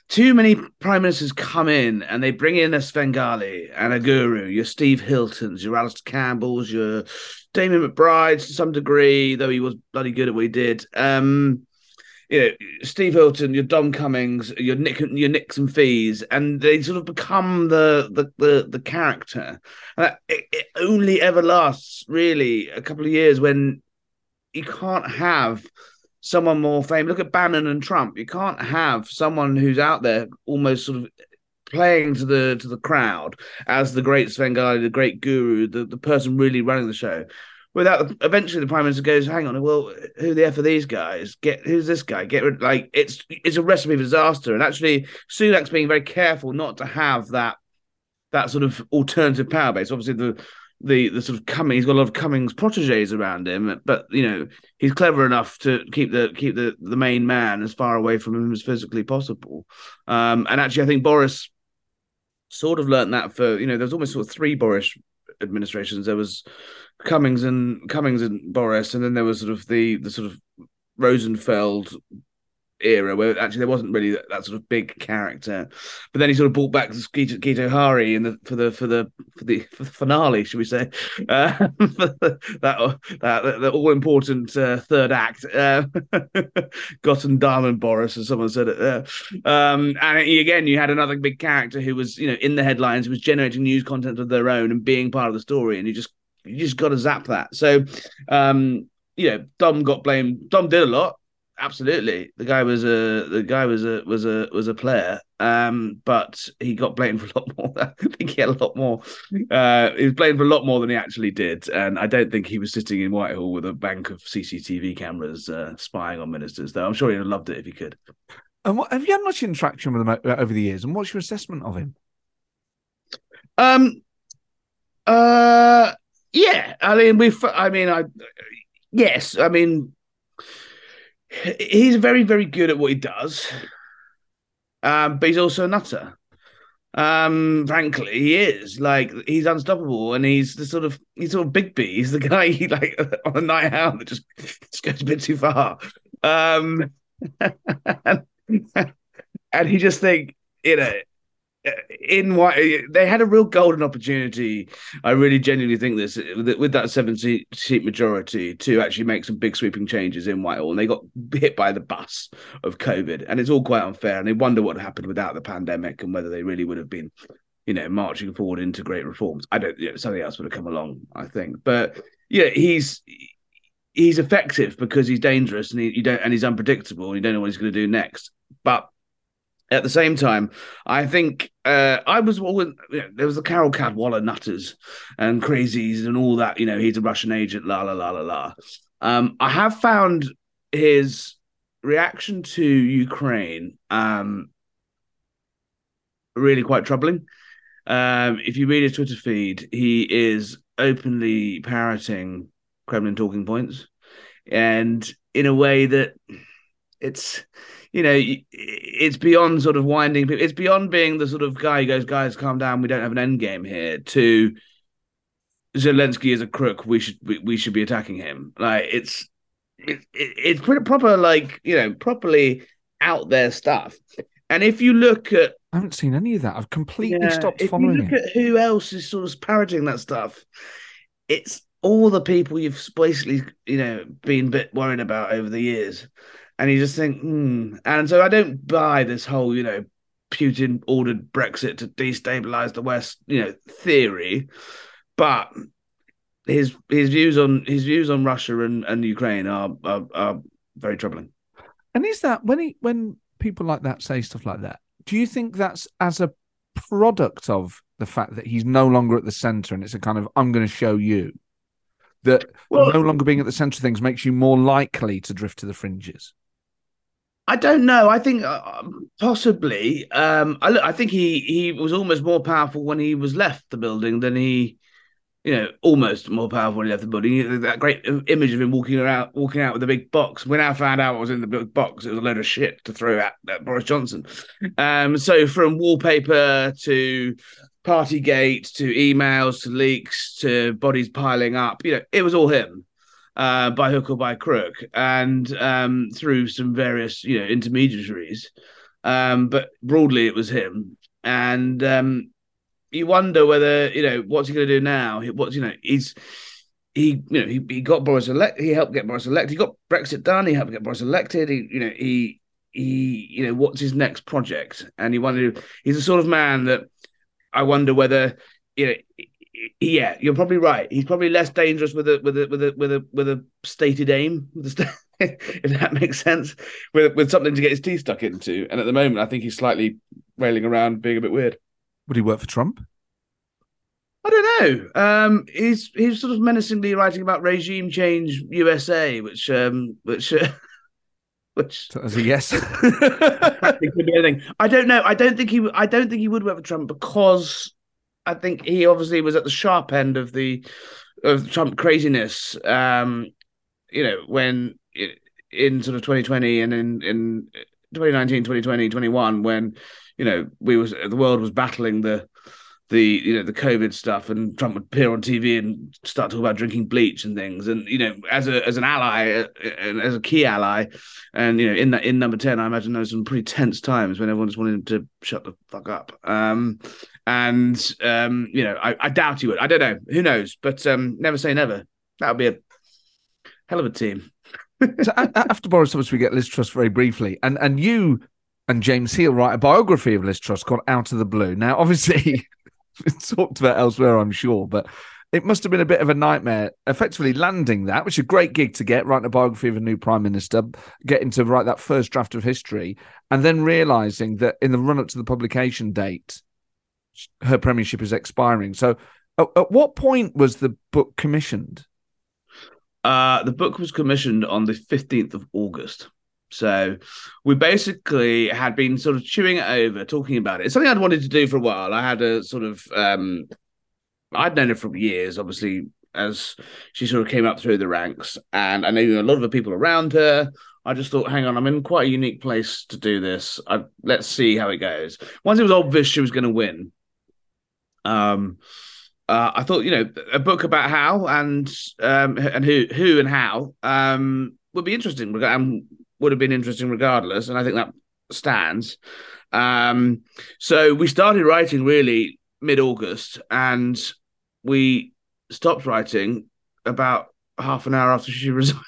too many prime ministers come in and they bring in a Svengali and a guru, your Steve Hiltons, your Alistair Campbells, your Damien McBrides to some degree, though he was bloody good at what he did. Um, you know, Steve Hilton, your Dom Cummings, your Nick, your Nixon Fees, and they sort of become the the the, the character. Uh, it, it only ever lasts really a couple of years when you can't have someone more famous. Look at Bannon and Trump. You can't have someone who's out there almost sort of playing to the to the crowd as the great Svengali, the great guru, the, the person really running the show. Without the, eventually the prime minister goes, hang on, well, who the f are these guys? Get who's this guy? Get rid. Like it's it's a recipe for disaster. And actually, Sunak's being very careful not to have that that sort of alternative power base. Obviously, the the the sort of Cummings, he's got a lot of Cummings proteges around him, but you know he's clever enough to keep the keep the the main man as far away from him as physically possible. Um, and actually, I think Boris sort of learnt that for you know there's almost sort of three Boris administrations. There was Cummings and Cummings and Boris, and then there was sort of the the sort of Rosenfeld era where actually there wasn't really that, that sort of big character, but then he sort of brought back Gito, Gito Hari in the for the for the for the, for the finale, should we say, uh, that that the all important uh, third act, uh, Gotten Diamond Boris, as someone said it there. Um, and again, you had another big character who was you know in the headlines, who was generating news content of their own and being part of the story, and you just you just got to zap that. So, um, you know, Dom got blamed. Dom did a lot. Absolutely, the guy was a the guy was a was a was a player, um, but he got blamed for a lot more. I think he had a lot more. Uh, he was blamed for a lot more than he actually did, and I don't think he was sitting in Whitehall with a bank of C C T V cameras uh, spying on ministers. Though I'm sure he'd have loved it if he could. And what, have you had much interaction with him over the years? And what's your assessment of him? Um. Uh. Yeah. I mean, we. I mean, I. Yes. I mean. He's very, very good at what he does, um, but he's also a nutter. Um, frankly, he is like he's unstoppable, and he's the sort of he's sort of Big B. He's the guy he like on a night out that just, just goes a bit too far. Um, and, and he just think you know. In what they had a real golden opportunity, I really genuinely think this with that seven seat, seat majority to actually make some big sweeping changes in Whitehall, and they got hit by the bus of COVID, and it's all quite unfair. And they wonder what happened without the pandemic and whether they really would have been, you know, marching forward into great reforms. I don't, you know, something else would have come along, I think. But yeah, he's he's effective because he's dangerous and he you don't and he's unpredictable. And you don't know what he's going to do next, but. At the same time, I think uh, I was always, you know, there was the Carol Cadwalladr nutters and crazies and all that. You know, he's a Russian agent, la la la la la. Um, I have found his reaction to Ukraine um, really quite troubling. Um, if you read his Twitter feed, he is openly parroting Kremlin talking points, and in a way that it's. You know, it's beyond sort of winding people. It's beyond being the sort of guy who goes, guys, calm down. We don't have an end game here. To Zelensky is a crook. We should we, we should be attacking him. Like it's it, it, it's pretty proper, like you know, properly out there stuff. And if you look at, I haven't seen any of that. I've completely yeah, stopped if following you look it. At who else is sort of parroting that stuff, it's all the people you've basically you know been a bit worried about over the years. And you just think, hmm. And so I don't buy this whole, you know, Putin ordered Brexit to destabilize the West, you know, theory. But his his views on his views on Russia and, and Ukraine are, are are very troubling. And is that when he when people like that say stuff like that, do you think that's as a product of the fact that he's no longer at the centre and it's a kind of I'm going to show you that well, no longer being at the centre of things makes you more likely to drift to the fringes? I don't know. I think uh, possibly. Um, I, I think he, he was almost more powerful when he was left the building than he, you know, almost more powerful when he left the building. That great image of him walking around, walking out with a big box. When I found out what was in the big box, it was a load of shit to throw at, at Boris Johnson. Um, so from wallpaper to Partygate to emails to leaks to bodies piling up, you know, it was all him. Uh, by hook or by crook, and um, through some various, you know, intermediaries. um, but broadly it was him. And um, you wonder whether, you know, what's he going to do now? What's, you know, he's he, you know, he, he got Boris elected. He helped get Boris elected. He got Brexit done. He helped get Boris elected. He, you know, he he, you know, what's his next project? And he wondered. He's the sort of man that I wonder whether, you know. Yeah, you're probably right. He's probably less dangerous with a with a with a with a with a stated aim, with a st- if that makes sense, with with something to get his teeth stuck into. And at the moment, I think he's slightly railing around, being a bit weird. Would he work for Trump? I don't know. Um, he's he's sort of menacingly writing about regime change U S A, which um, which. Uh, Which as a yes, it could be anything. I don't know. I don't think he. I don't think he would work for Trump because I think he obviously was at the sharp end of the of Trump craziness. Um, you know, when in sort of twenty twenty and in in twenty nineteen, twenty twenty, twenty-one, when you know we was the world was battling the the you know the COVID stuff, and Trump would appear on T V and start talking about drinking bleach and things, and you know as a as an ally and as a key ally, and you know in that in number ten, I imagine there was some pretty tense times when everyone just wanted him to shut the fuck up. Um, and um, you know I, I doubt he would. I don't know. Who knows? But um, never say never. That would be a hell of a team. So after Boris, obviously, we get Liz Truss very briefly, and and you and James Heal write a biography of Liz Truss called Out of the Blue. Now, obviously. It's talked about elsewhere, I'm sure, but it must have been a bit of a nightmare effectively landing that, which is a great gig to get, writing a biography of a new prime minister, getting to write that first draft of history, and then realising that in the run-up to the publication date, her premiership is expiring. So at, at what point was the book commissioned? Uh, the book was commissioned on the fifteenth of August. So we basically had been sort of chewing it over, talking about it. It's something I'd wanted to do for a while. I had a sort of, um, I'd known her for years, obviously, as she sort of came up through the ranks. And I knew a lot of the people around her. I just thought, hang on, I'm in quite a unique place to do this. I, let's see how it goes. Once it was obvious she was going to win, um, uh, I thought, you know, a book about how and um, and who, who and how um, would be interesting. And would have been interesting regardless, and I think that stands. Um, so we started writing really mid-August, and we stopped writing about half an hour after she resigned.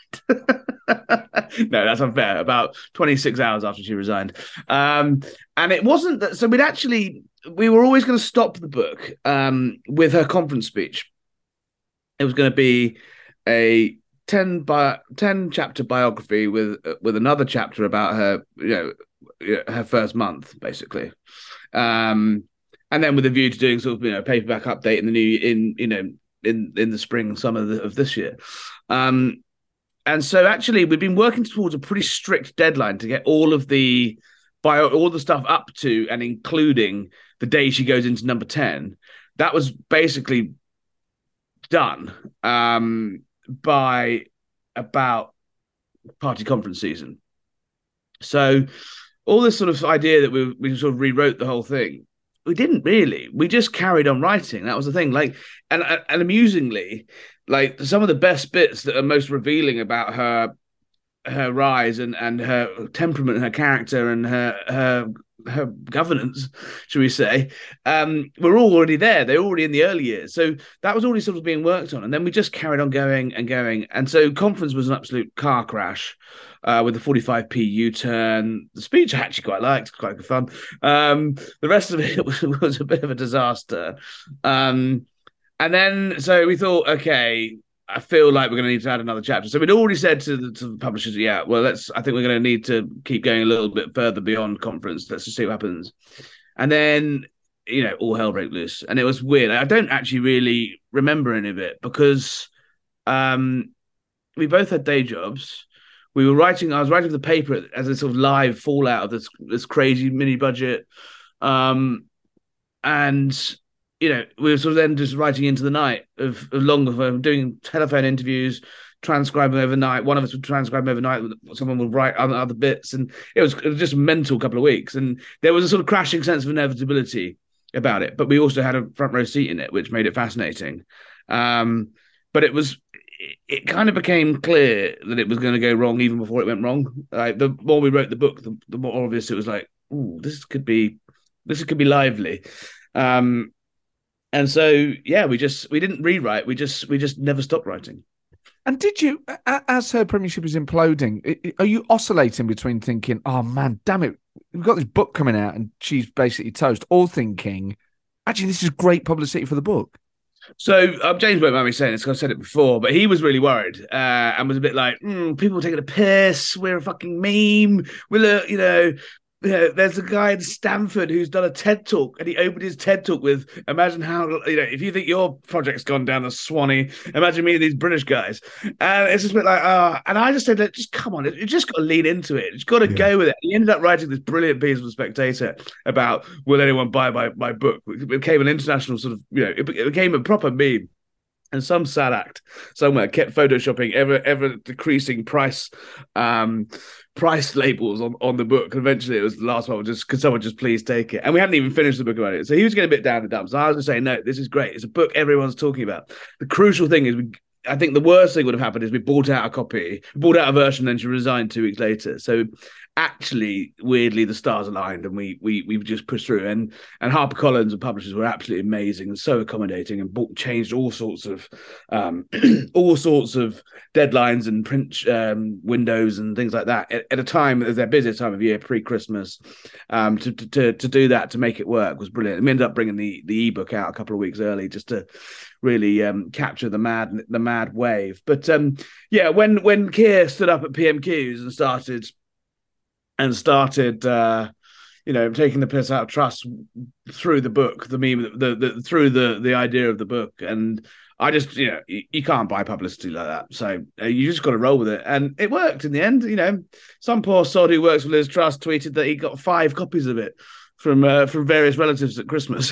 No, that's unfair. About twenty-six hours after she resigned. Um, and it wasn't that, so we'd actually, we were always going to stop the book um, with her conference speech. It was going to be a ten bi- ten chapter biography with with another chapter about her, you know, her first month, basically, um, and then with a view to doing sort of, you know, paperback update in the new in you know in in the spring and summer of, the, of this year, um, and so actually we've been working towards a pretty strict deadline to get all of the bio all the stuff up to and including the day she goes into number ten. That was basically done. Um, by about party conference season. So all this sort of idea that we we sort of rewrote the whole thing, we didn't really. We just carried on writing. That was the thing. Like, and and amusingly, like some of the best bits that are most revealing about her her rise and and her temperament and her character and her her her governance, should we say, um, were all already there. They were already in the early years. So that was already sort of being worked on. And then we just carried on going and going. And so conference was an absolute car crash uh, with the forty-five p U-turn. The speech I actually quite liked, quite good fun. Um, the rest of it was, was a bit of a disaster. Um, and then, so we thought, okay, I feel like we're going to need to add another chapter. So we'd already said to the, to the publishers, yeah, well, let's. I think we're going to need to keep going a little bit further beyond conference. Let's just see what happens. And then, you know, all hell broke loose. And it was weird. I don't actually really remember any of it because um, we both had day jobs. We were writing, I was writing the paper as a sort of live fallout of this, this crazy mini budget. Um, and you know, we were sort of then just writing into the night of, of longer form, doing telephone interviews, transcribing overnight. One of us would transcribe overnight. Someone would write other, other bits. And it was, it was just a mental couple of weeks. And there was a sort of crashing sense of inevitability about it. But we also had a front row seat in it, which made it fascinating. Um, but it was, it kind of became clear that it was going to go wrong even before it went wrong. Like the more we wrote the book, the, the more obvious it was like, ooh, this could be this could be lively. Um, and so yeah, we just we didn't rewrite. We just we just never stopped writing. And did you, as her Premiership is imploding, are you oscillating between thinking, oh man, damn it, we've got this book coming out and she's basically toast, or thinking, actually, this is great publicity for the book? So um, James won't mind me saying this because I've said it before, but he was really worried uh, and was a bit like, mm, people are taking a piss, we're a fucking meme, we're, you know, Yeah, there's a guy in Stanford who's done a TED talk, and he opened his TED talk with, imagine how, you know, if you think your project's gone down the Swanee, imagine me and these British guys. And it's just a bit like, ah, uh, and I just said, just come on, you just got to lean into it. You've got to yeah. go with it. He ended up writing this brilliant piece for The Spectator about, will anyone buy my, my book? It became an international sort of, you know, it became a proper meme. And some sad act somewhere kept photoshopping ever ever decreasing price um, price labels on, on the book. And eventually it was the last one, just could someone just please take it? And we hadn't even finished the book about it. So he was getting a bit down in the dumps. I was going to say, no, this is great. It's a book everyone's talking about. The crucial thing is, we, I think the worst thing would have happened is we bought out a copy, bought out a version, and she resigned two weeks later. So actually, weirdly, the stars aligned, and we we we just pushed through. And and HarperCollins and publishers were absolutely amazing and so accommodating, and bought, changed all sorts of um, all sorts of deadlines and print um, windows and things like that at, at a time as their busiest time of year, pre-Christmas. Um, to to to do that, to make it work, was brilliant. And we ended up bringing the the ebook out a couple of weeks early just to really um, capture the mad the mad wave. But um, yeah, when when Keir stood up at P M Qs and started. And started, uh, you know, taking the piss out of Truss through the book, the meme, the, the through the the idea of the book, and I just, you know, you, you can't buy publicity like that, so uh, you just got to roll with it, and it worked in the end. You know, some poor sod who works for Liz Truss tweeted that he got five copies of it from uh, from various relatives at Christmas.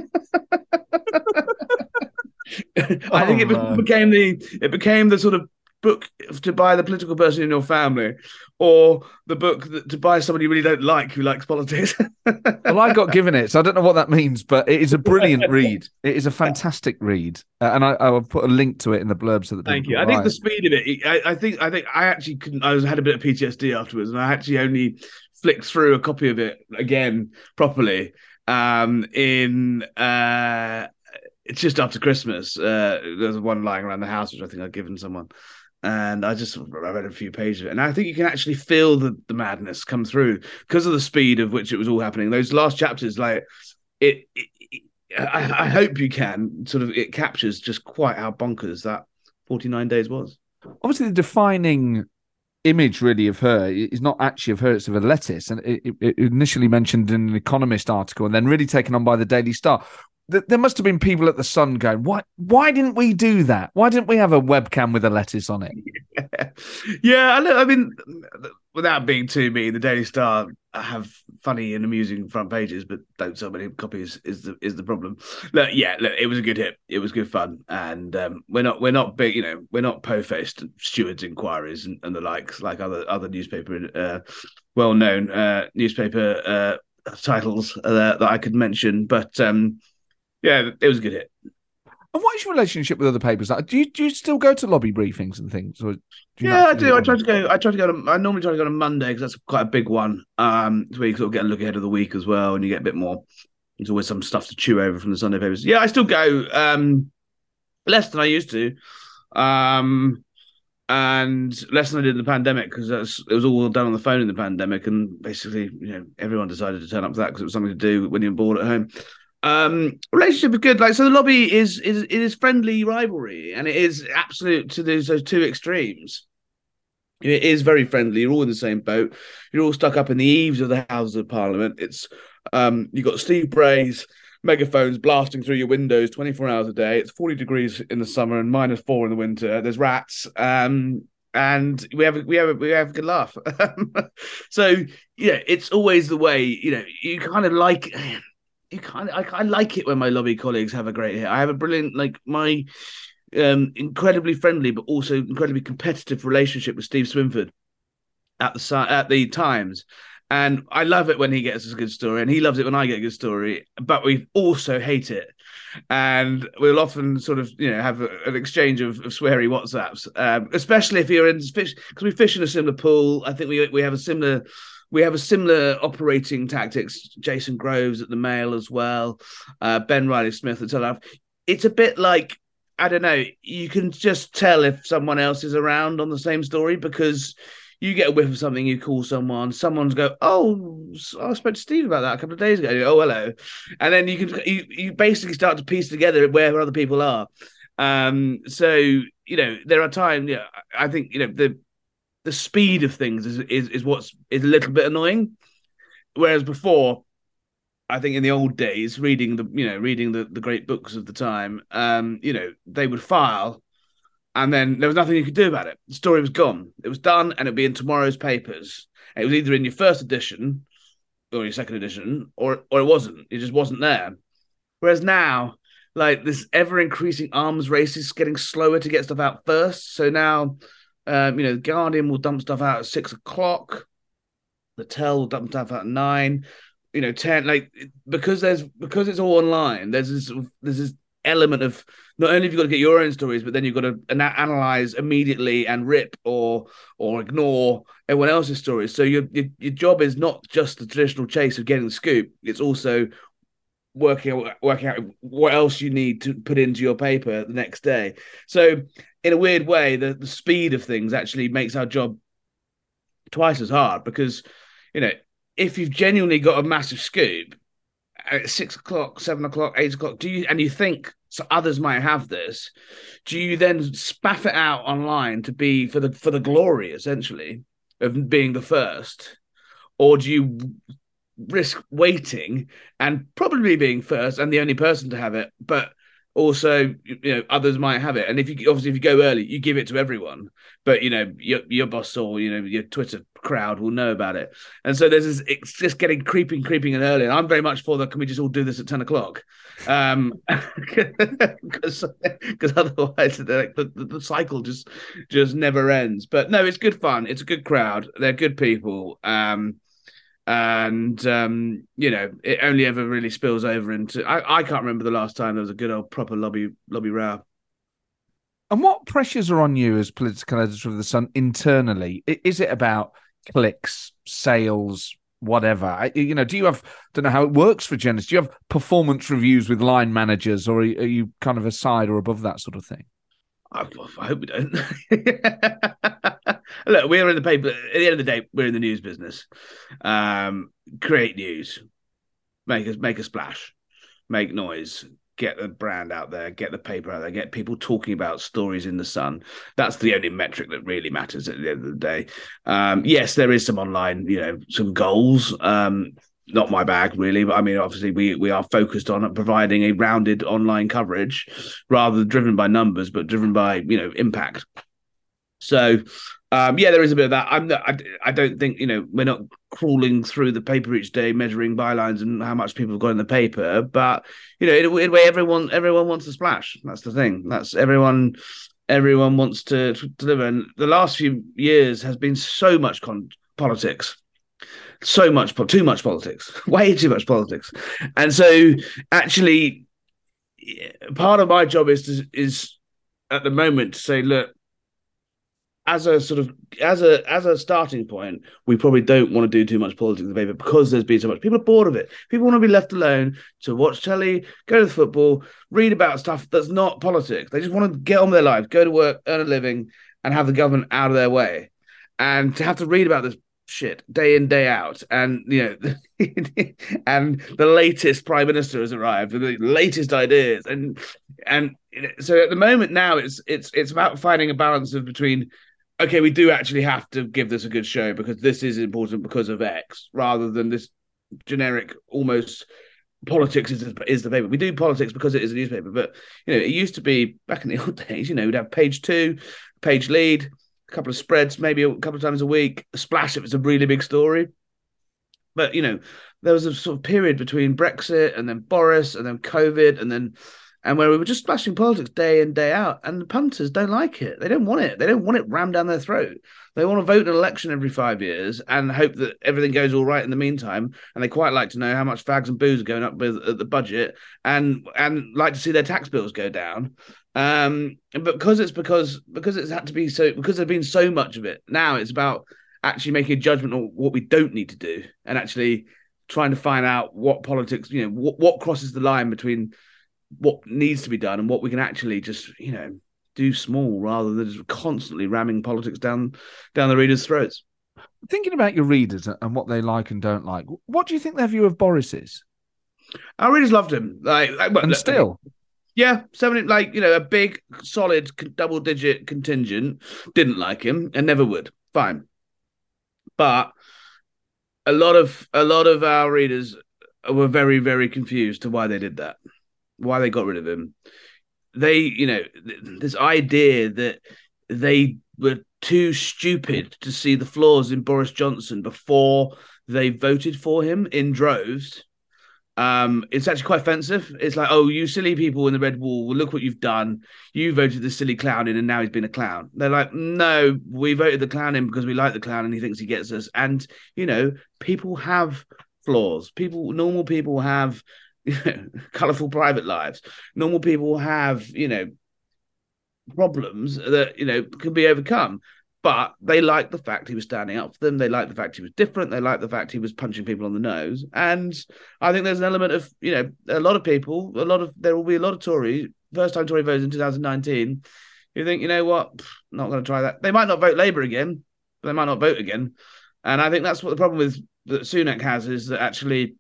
I think it oh, became the it became the sort of book to buy the political person in your family, or the book that, to buy somebody you really don't like who likes politics. Well, I got given it, so I don't know what that means, but it is a brilliant read. It is a fantastic read, uh, and I, I will put a link to it in the blurbs. So that Thank you. I think the speed of it. I, I think. I think I actually couldn't. I was had a bit of P T S D afterwards, and I actually only flicked through a copy of it again properly um, in. Uh, it's just after Christmas. Uh, there's one lying around the house, which I think I'd given someone. And I just I read a few pages of it. And I think you can actually feel the, the madness come through because of the speed of which it was all happening. Those last chapters, like, it, it, it I, I hope you can, sort of, it captures just quite how bonkers that forty-nine days was. Obviously, the defining image, really, of her is not actually of her, it's of a lettuce. And it, it initially mentioned in an Economist article and then really taken on by the Daily Star. There must have been people at the Sun going, why Why didn't we do that? Why didn't we have a webcam with a lettuce on it? Yeah, yeah I, I mean, without being too mean, the Daily Star have funny and amusing front pages, but don't sell many copies is the is the problem. Look, yeah, look, it was a good hit. It was good fun. And um, we're not we're not big, you know, we're not po-faced stewards' inquiries and, and the likes, like other, other newspaper, uh, well-known uh, newspaper uh, titles uh, that I could mention. But um yeah, it was a good hit. And what is your relationship with other papers? Like, do you do you still go to lobby briefings and things? Or do yeah, I do. I try to go. I try to go. To, I normally try to go on Monday because that's quite a big one. Um, so you sort of get a look ahead of the week as well, and you get a bit more. There's always some stuff to chew over from the Sunday papers. Yeah, I still go. Um, less than I used to, um, and less than I did in the pandemic because it was all done on the phone in the pandemic, and basically, you know, everyone decided to turn up for that because it was something to do when you're bored at home. Um, relationship is good. Like, so the lobby is is it is friendly rivalry, and it is absolute to those those two extremes. It is very friendly. You're all in the same boat. You're all stuck up in the eaves of the Houses of Parliament. It's um, you've got Steve Bray's megaphones blasting through your windows twenty-four hours a day. It's forty degrees in the summer and minus four in the winter. There's rats. Um, and we have we have we have a good laugh. So yeah, it's always the way. You know, you kind of like. You kind of, I, I like it when my lobby colleagues have a great hit. I have a brilliant, like my um, incredibly friendly but also incredibly competitive relationship with Steve Swinford at the at the Times, and I love it when he gets a good story, and he loves it when I get a good story. But we also hate it, and we'll often sort of you know have a, an exchange of, of sweary WhatsApps, um, especially if you're in fish because we fish in a similar pool. I think we we have a similar. we have a similar operating tactics. Jason Groves at the Mail as well, uh, Ben Riley Smith at Telegraph. It's a bit like, I don't know, you can just tell if someone else is around on the same story, because you get a whiff of something, you call someone, someone's go, oh, I spoke to Steve about that a couple of days ago. You go, oh, hello. And then you can you, you basically start to piece together where other people are. Um, so, you know, there are times, yeah, I think, you know, the the speed of things is is is what's is a little bit annoying. Whereas before, I think in the old days, reading the, you know, reading the, the great books of the time, um, you know, they would file, and then there was nothing you could do about it. The story was gone. It was done, and it'd be in tomorrow's papers. And it was either in your first edition or your second edition, or or it wasn't. It just wasn't there. Whereas now, like, this ever-increasing arms race is getting slower to get stuff out first. So now, um, you know, the Guardian will dump stuff out at six o'clock. The Tell will dump stuff out at nine. You know, ten. Like, because there's because it's all online. There's this there's this element of, not only have you got to get your own stories, but then you've got to ana- analyze immediately and rip or or ignore everyone else's stories. So your, your your job is not just the traditional chase of getting the scoop. It's also working out working out what else you need to put into your paper the next day. So in a weird way, the, the speed of things actually makes our job twice as hard, because, you know, if you've genuinely got a massive scoop at six o'clock, seven o'clock, eight o'clock, do you, and you think so others might have this, do you then spaff it out online to be for the for the glory, essentially, of being the first? Or do you risk waiting and probably being first and the only person to have it, but also, you know, others might have it? And if you obviously if you go early, you give it to everyone, but, you know, your your boss or, you know, your Twitter crowd will know about it. And so there's this, it's just getting creeping creeping and early, and I'm very much for the, can we just all do this at ten o'clock, um because because otherwise the, the the cycle just just never ends. But no, it's good fun, it's a good crowd, they're good people, um and um, you know, it only ever really spills over into. I, I can't remember the last time there was a good old proper lobby lobby row. And what pressures are on you as political editor of The Sun internally? Is it about clicks, sales, whatever? You know, do you have? Don't know how it works for journalists. Do you have performance reviews with line managers, or are you kind of aside or above that sort of thing? I, I hope we don't. Look, we're in the paper. At the end of the day, we're in the news business. Um, create news, make us make a splash, make noise, get the brand out there, get the paper out there, get people talking about stories in the Sun. That's the only metric that really matters at the end of the day. Um, yes, there is some online, you know, some goals. Um, not my bag, really, but I mean, obviously, we we are focused on providing a rounded online coverage, rather than driven by numbers, but driven by, you know, impact. So, um, yeah, there is a bit of that. I'm not, I, I don't think, you know, we're not crawling through the paper each day, measuring bylines and how much people have got in the paper. But, you know, in a weird way, everyone everyone wants to splash. That's the thing. That's everyone. Everyone wants to, to deliver. And the last few years has been so much con- politics. So much, too much politics, way too much politics. And so actually, part of my job is to, is at the moment to say, look, as a sort of, as a as a starting point, we probably don't want to do too much politics in the paper, because there's been so much. People are bored of it. People want to be left alone to watch telly, go to the football, read about stuff that's not politics. They just want to get on with their lives, go to work, earn a living, and have the government out of their way. And to have to read about this shit day in, day out, and, you know, and the latest prime minister has arrived with the latest ideas, and and so at the moment now it's it's it's about finding a balance of between, okay, we do actually have to give this a good show because this is important because of X, rather than this generic almost politics is is the paper. We do politics because it is a newspaper, but, you know, it used to be back in the old days, you know, we'd have page two, page lead, a couple of spreads, maybe a couple of times a week, a splash if it's a really big story. But, you know, there was a sort of period between Brexit and then Boris and then COVID and then and where we were just splashing politics day in, day out, and the punters don't like it. They don't want it. They don't want it rammed down their throat. They want to vote an election every five years and hope that everything goes all right in the meantime. And they quite like to know how much fags and booze are going up with at the budget, and and like to see their tax bills go down. Um, but because it's because because it's had to be so because there's been so much of it. Now it's about actually making a judgment on what we don't need to do, and actually trying to find out what politics, you know, what, what crosses the line between what needs to be done and what we can actually just, you know, do small rather than just constantly ramming politics down down the readers' throats. Thinking about your readers and what they like and don't like, what do you think their view of Boris is? Our readers loved him, like, like and still. Yeah, seven like you know a big, solid, double-digit contingent didn't like him and never would. Fine, but a lot of a lot of our readers were very, very confused to why they did that, why they got rid of him. They, you know, this idea that they were too stupid to see the flaws in Boris Johnson before they voted for him in droves. Um, it's actually quite offensive. It's like, oh, you silly people in the red wall, well, look what you've done. You voted the silly clown in and now he's been a clown. They're like, no, we voted the clown in because we like the clown and he thinks he gets us. And, you know, people have flaws. People, normal people have, you know, colourful private lives. Normal people have, you know, problems that, you know, can be overcome. But they liked the fact he was standing up for them. They liked the fact he was different. They liked the fact he was punching people on the nose. And I think there's an element of, you know, a lot of people, a lot of, there will be a lot of Tories, first-time Tory voters in two thousand nineteen, who think, you know what, Pfft, not going to try that. They might not vote Labour again, but they might not vote again. And I think that's what the problem with that Sunak has is that actually,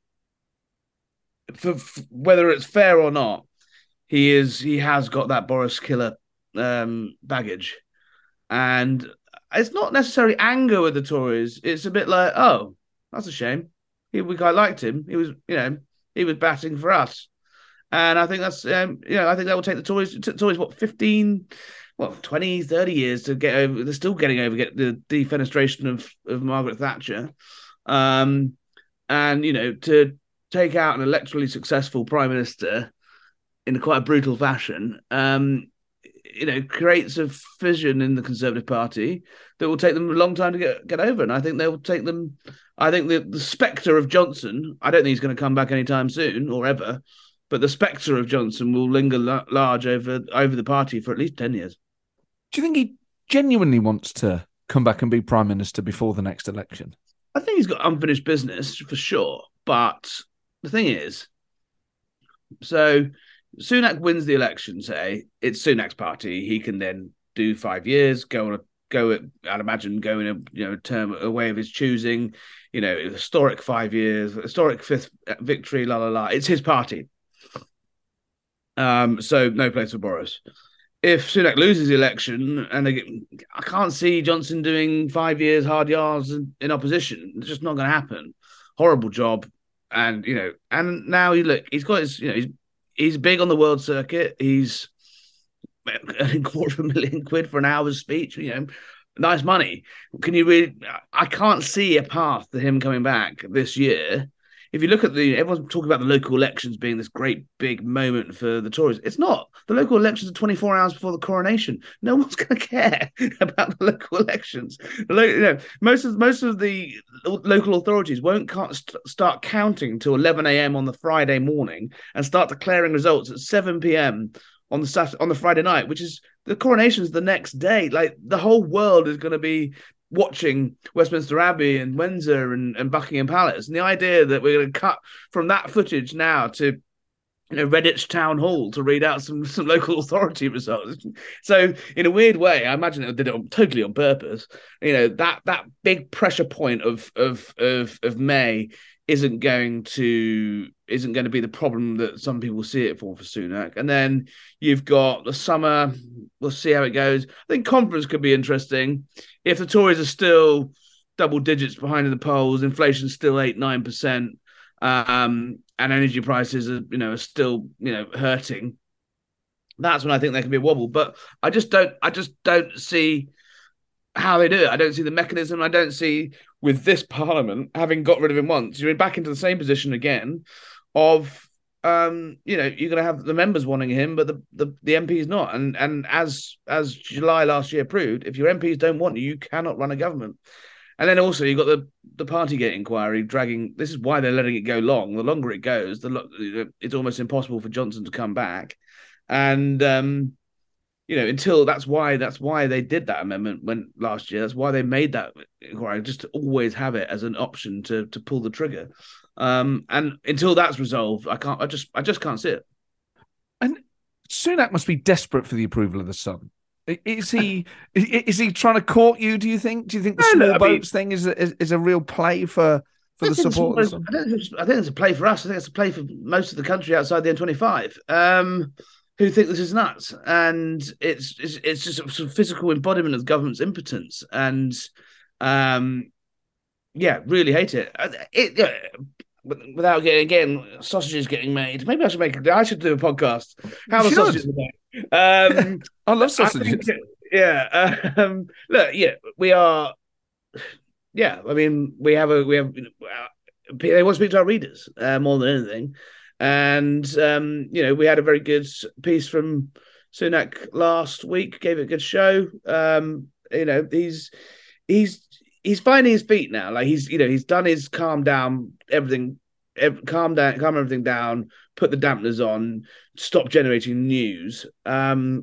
for, for, whether it's fair or not, he is he has got that Boris killer um, baggage. And it's not necessarily anger with the Tories. It's a bit like, oh, that's a shame. He, we quite liked him. He was, you know, he was batting for us. And I think that's, um, you know, I think that will take the Tories, t- Tories, what, fifteen, what, twenty, thirty years to get over. They're still getting over get the defenestration of, of Margaret Thatcher. Um, and, you know, to take out an electorally successful prime minister in quite a brutal fashion, um, you know, creates a fission in the Conservative Party that will take them a long time to get, get over. And I think they will take them, I think the, the spectre of Johnson, I don't think he's going to come back anytime soon or ever, but the spectre of Johnson will linger la- large over, over the party for at least ten years. Do you think he genuinely wants to come back and be Prime Minister before the next election? I think he's got unfinished business for sure. But the thing is, so Sunak wins the election, say, it's Sunak's party. He can then do five years, go on a go at, I'd imagine, go in a you know term a way of his choosing, you know, historic five years, historic fifth victory, la la la. It's his party. Um, so no place for Boris. If Sunak loses the election, and they get, I can't see Johnson doing five years hard yards in, in opposition. It's just not going to happen. Horrible job, and you know, and now he look, he's got his, you know, he's. He's big on the world circuit. He's earning a quarter of a million quid for an hour's speech. You know, nice money. Can you really? I can't see a path to him coming back this year. If you look at the, everyone's talking about the local elections being this great big moment for the Tories. It's not. The local elections are twenty-four hours before the coronation. No one's going to care about the local elections. The lo- you know, most of most of the local authorities won't ca- st- start counting till eleven a.m. on the Friday morning and start declaring results at seven p.m. on the Saturday, on the Friday night, which is the coronation's the next day. Like the whole world is going to be watching Westminster Abbey and Windsor and, and Buckingham Palace. And the idea that we're going to cut from that footage now to, you know, Redditch Town Hall to read out some, some local authority results. So in a weird way, I imagine they did it on, totally on purpose. You know, that that big pressure point of of of of May isn't going to isn't going to be the problem that some people see it for for Sunak. And then you've got the summer. We'll see how it goes. I think conference could be interesting. If the Tories are still double digits behind in the polls, inflation's still eight, nine percent, um, and energy prices are, you know, are still, you know, hurting. That's when I think there can be a wobble. But I just don't I just don't see how they do it. I don't see the mechanism. I don't see, with this parliament, having got rid of him once, you're back into the same position again of, um, you know, you're going to have the members wanting him, but the, the, the M Ps not. And and as as July last year proved, if your M Ps don't want you, you cannot run a government. And then also you've got the, the Partygate inquiry dragging. This is why they're letting it go long. The longer it goes, the lo- it's almost impossible for Johnson to come back. And, um, you know, until that's why that's why they did that amendment when last year. That's why they made that inquiry, just to always have it as an option to to pull the trigger. Um, and until that's resolved, I can't. I just I just can't see it. And Sunak must be desperate for the approval of the Sun. Is he is he trying to court you? Do you think? Do you think the No, small no, I boats mean, thing is a, is, is a real play for for the support of the Sun? I don't, think it's, I think it's a play for us. I think it's a play for most of the country outside the M twenty-five, um, who think this is nuts. And it's it's, it's just a sort of physical embodiment of the government's impotence. And um, yeah, really hate it. It yeah, without getting again sausages getting made. Maybe I should make. I should do a podcast. How the sausages are made. Um, I love sausages. I think, yeah. Um, look, yeah, we are. Yeah, I mean, we have a we have. They want to speak to our readers uh, more than anything, and um, you know, we had a very good piece from Sunak last week. Gave it a good show. Um, you know, he's he's he's finding his feet now. Like he's you know he's done his calm down everything, ev- calm down, calm everything down. Put the dampeners on. Stop generating news. Um,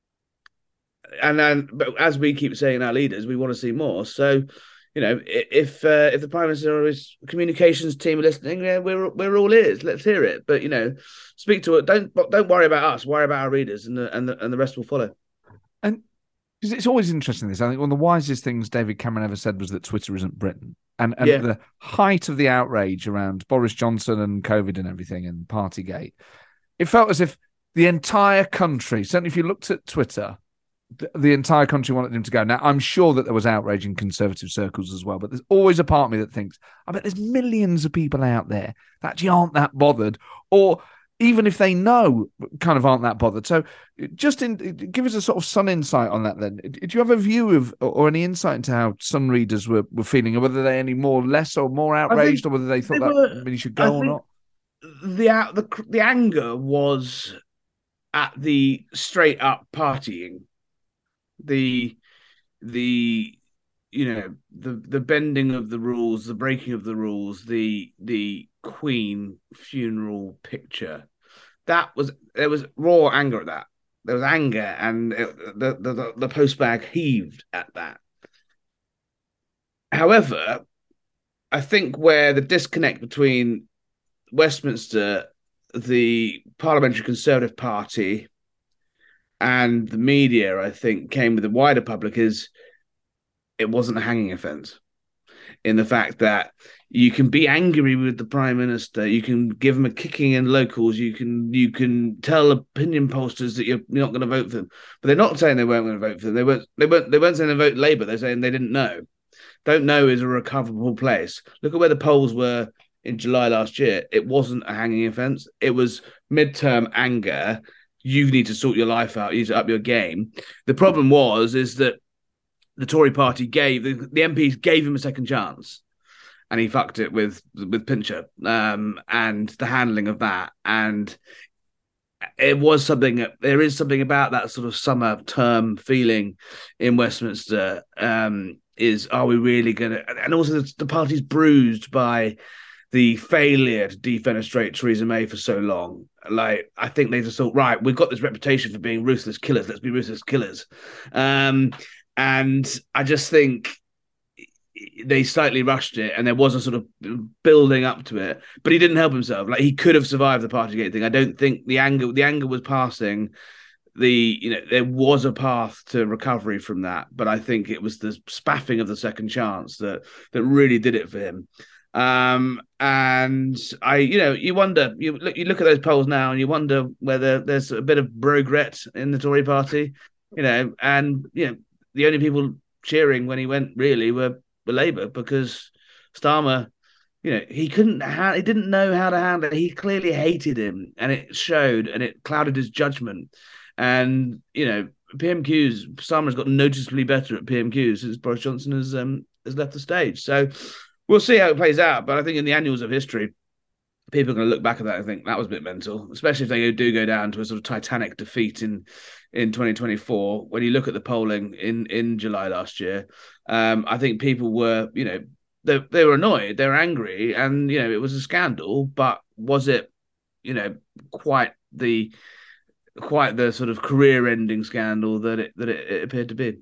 and then, but as we keep saying, our leaders, we want to see more. So, you know, if uh, if the Prime Minister or his communications team are listening, yeah, we're we're all ears. Let's hear it. But you know, speak to it. Don't don't worry about us. Worry about our readers, and the and the and the rest will follow. And because it's always interesting, this I think one of the wisest things David Cameron ever said was that Twitter isn't Britain. And and Yeah. the height of the outrage around Boris Johnson and COVID and everything and Partygate, it felt as if the entire country, certainly if you looked at Twitter, the, the entire country wanted him to go. Now, I'm sure that there was outrage in conservative circles as well, but there's always a part of me that thinks, I bet there's millions of people out there that actually aren't that bothered, or even if they know, kind of aren't that bothered. So just in, give us a sort of Sun insight on that then. Do you have a view of, or any insight into how Sun readers were, were feeling, or whether they're any more, less or more outraged, or whether they thought they that were- really should I go or think not? The the the anger was at the straight up partying, the the you know the the bending of the rules, the breaking of the rules, the the Queen funeral picture. That was there was raw anger at that. There was anger, and it, the, the the the postbag heaved at that. However, I think where the disconnect between Westminster, the Parliamentary Conservative Party, and the media, I think, came with the wider public is it wasn't a hanging offence. In the fact that you can be angry with the Prime Minister, you can give him a kicking in locals, you can you can tell opinion pollsters that you're not going to vote for them, but they're not saying they weren't going to vote for them. They weren't they weren't they weren't saying they vote Labour. They're saying they didn't know. Don't know is a recoverable place. Look at where the polls were in July last year. It wasn't a hanging offence. It was midterm anger. You need to sort your life out. You need to up your game. The problem was is that the Tory party gave the, the M Ps gave him a second chance, and he fucked it with with Pincher um, and the handling of that. And it was something. There is something about that sort of summer term feeling in Westminster. Um, is are we really going to? And also the, the party's bruised by the failure to defenestrate Theresa May for so long. Like, I think they just thought, right, we've got this reputation for being ruthless killers. Let's be ruthless killers. Um, And I just think they slightly rushed it, and there was a sort of building up to it. But he didn't help himself. Like, he could have survived the Partygate thing. I don't think the anger, the anger was passing. The you know there was a path to recovery from that, but I think it was the spaffing of the second chance that that really did it for him. Um, and I, you know, you wonder. You look, you look at those polls now, and you wonder whether there's a bit of regret in the Tory party. You know, and you know. The only people cheering when he went really were, were Labour, because Starmer, you know, he couldn't, ha- he didn't know how to handle it. He clearly hated him, and it showed, and it clouded his judgment. And you know, P M Qs, Starmer's got noticeably better at P M Qs since Boris Johnson has um, has left the stage. So we'll see how it plays out. But I think in the annals of history, people are going to look back at that and think that was a bit mental, especially if they do go down to a sort of Titanic defeat in in twenty twenty-four. When you look at the polling in, in July last year, um, I think people were, you know, they, they were annoyed, they were angry, and, you know, it was a scandal, but was it, you know, quite the quite the sort of career-ending scandal that it that it, it appeared to be.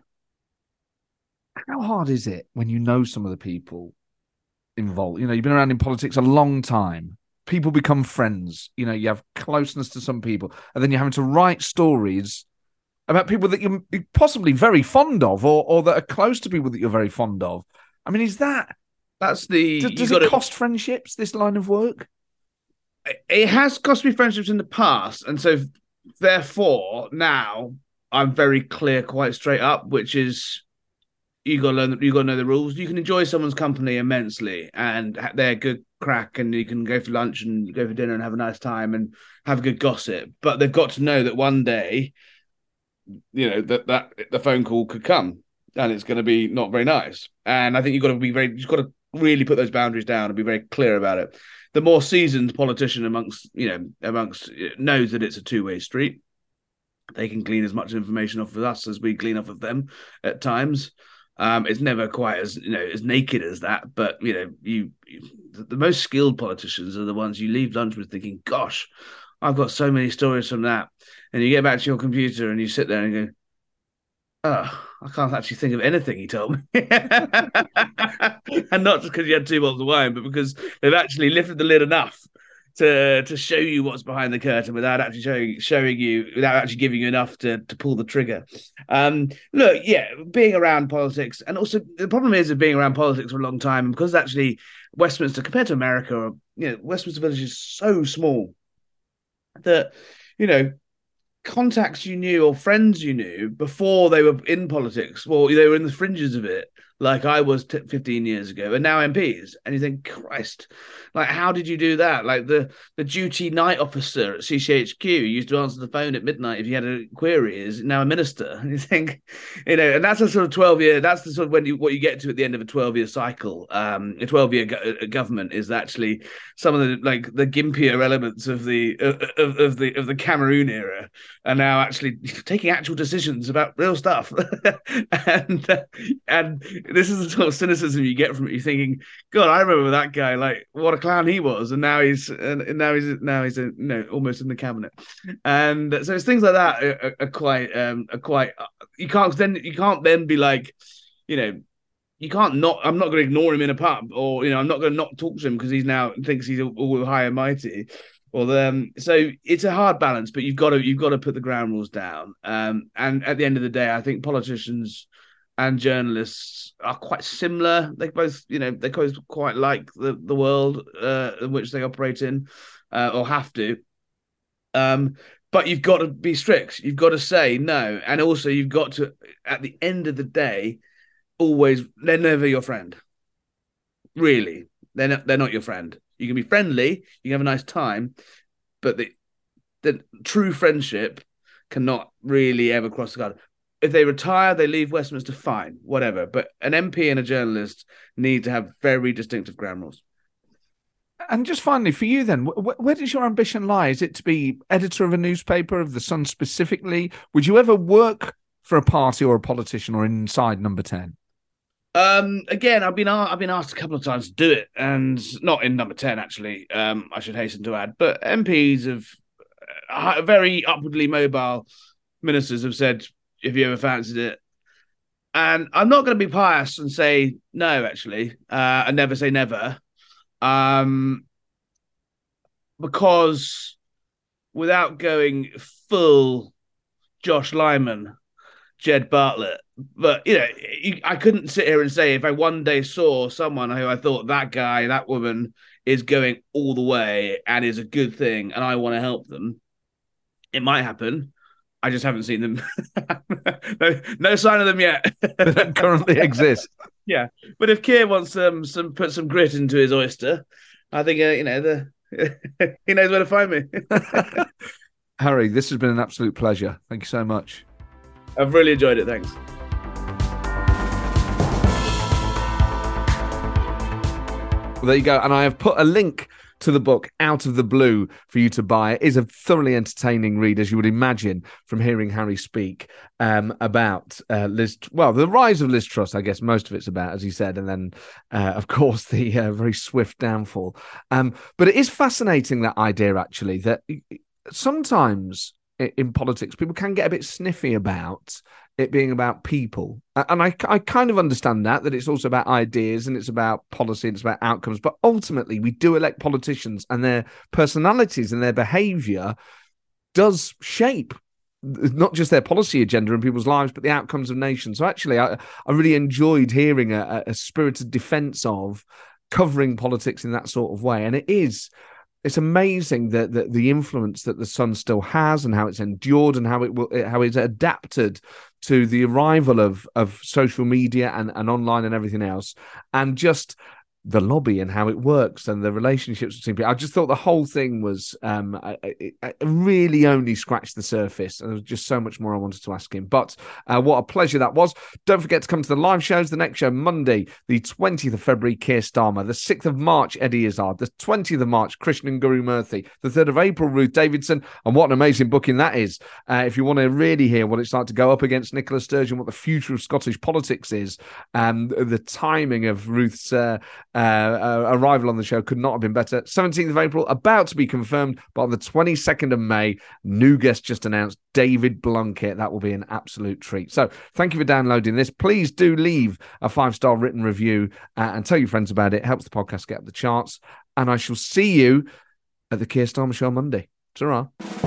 How hard is it when you know some of the people involved? You know, you've been around in politics a long time. People become friends. You know, you have closeness to some people, and then you're having to write stories about people that you're possibly very fond of, or or that are close to people that you're very fond of. I mean, is that that's the does, does it gotta... cost friendships, this line of work? It has cost me friendships in the past, and so therefore now I'm very clear, quite straight up, which is you got to learn, you got to know the rules. You can enjoy someone's company immensely, and they're good crack, and you can go for lunch and go for dinner and have a nice time and have a good gossip. But they've got to know that one day, you know, that that the phone call could come, and it's going to be not very nice. And I think you've got to be very, you've got to really put those boundaries down and be very clear about it. The more seasoned politician amongst, you know, amongst knows that it's a two-way street. They can glean as much information off of us as we glean off of them at times. Um, it's never quite as, you know, as naked as that, but you know, you, you the most skilled politicians are the ones you leave lunch with thinking, "Gosh, I've got so many stories from that." And you get back to your computer and you sit there and go, "Oh, I can't actually think of anything he told me." And not just because you had two bottles of wine, but because they've actually lifted the lid enough to to show you what's behind the curtain without actually showing showing you, without actually giving you enough to to pull the trigger. Um, look, yeah, being around politics, and also the problem is of being around politics for a long time, because actually Westminster, compared to America, or, you know, Westminster Village is so small that, you know, contacts you knew or friends you knew before they were in politics, well, they were in the fringes of it, like I was t- fifteen years ago, and now M Ps. And you think, Christ, like, how did you do that? Like the, the duty night officer at C C H Q used to answer the phone at midnight if you had a query, is now a minister. And you think, you know, and that's a sort of twelve year, that's the sort of when you, what you get to at the end of a twelve year cycle. Um, a twelve year go- government is actually some of the, like the gimpier elements of the, of, of the, of the Cameroon era are now actually taking actual decisions about real stuff. and, uh, and, this is the sort of cynicism you get from it. You're thinking, God, I remember that guy. Like, what a clown he was, and now he's and now he's now he's a, you know, almost in the cabinet. And so it's things like that are, are quite um are quite. You can't then you can't then be like, you know, you can't not. I'm not going to ignore him in a pub, or, you know, I'm not going to not talk to him because he's now thinks he's all high and mighty. Or um, so it's a hard balance, but you've got to you've got to put the ground rules down. Um, and at the end of the day, I think politicians and journalists are quite similar. They both, you know, they both quite like the, the world uh, in which they operate in, uh, or have to. Um, but you've got to be strict. You've got to say no. And also you've got to, at the end of the day, always, they're never your friend. Really. They're not, they're not your friend. You can be friendly, you can have a nice time, but the, the true friendship cannot really ever cross the garden. If they retire, they leave Westminster, fine, whatever. But an M P and a journalist need to have very distinctive ground rules. And just finally, for you then, wh- where does your ambition lie? Is it to be editor of a newspaper, of The Sun specifically? Would you ever work for a party or a politician, or inside Number ten? Um, again, I've been I've been asked a couple of times to do it, and not in Number ten, actually, um, I should hasten to add. But M Ps have, uh, very upwardly mobile ministers have said, if you ever fancied it. And I'm not going to be pious and say no, actually, uh, and never say never. Um, because without going full Josh Lyman, Jed Bartlett, but, you know, I couldn't sit here and say if I one day saw someone who I thought that guy, that woman is going all the way and is a good thing and I want to help them, it might happen. I just haven't seen them. no, no sign of them yet. They don't currently exist. Yeah, but if Keir wants um, some put some grit into his oyster, I think uh, you know the he knows where to find me. Harry, this has been an absolute pleasure. Thank you so much. I've really enjoyed it. Thanks. Well, there you go. And I have put a link to the book Out of the Blue for you to buy. It is a thoroughly entertaining read, as you would imagine from hearing Harry speak um, about uh, Liz. Well, the rise of Liz Truss, I guess most of it's about, as he said, and then, uh, of course, the uh, very swift downfall. Um, but it is fascinating, that idea, actually, that sometimes in, in politics, people can get a bit sniffy about it being about people. And I, I kind of understand that, that it's also about ideas and it's about policy and it's about outcomes. But ultimately, we do elect politicians, and their personalities and their behaviour does shape not just their policy agenda in people's lives, but the outcomes of nations. So actually, I, I really enjoyed hearing a, a spirited defence of covering politics in that sort of way. And it is, it's amazing that, that the influence that the Sun still has and how it's endured and how it will, how it's adapted to the arrival of, of social media and, and online and everything else. And just the lobby and how it works and the relationships between people. I just thought the whole thing was um, it, it really only scratched the surface. And there was just so much more I wanted to ask him. But uh, what a pleasure that was. Don't forget to come to the live shows. The next show, Monday, the twentieth of February, Keir Starmer. The sixth of March, Eddie Izzard. The twentieth of March, Krishnan Guru Murthy. The third of April, Ruth Davidson. And what an amazing booking that is. Uh, if you want to really hear what it's like to go up against Nicola Sturgeon, what the future of Scottish politics is, and um, the timing of Ruth's uh, Uh, uh, arrival on the show could not have been better. seventeenth of April, about to be confirmed, but on the twenty-second of May, new guest just announced, David Blunkett. That will be an absolute treat. So thank you for downloading this. Please do leave a five-star written review uh, and tell your friends about it. It helps the podcast get up the charts. And I shall see you at the Keir Starmer Show Monday. Ta-ra.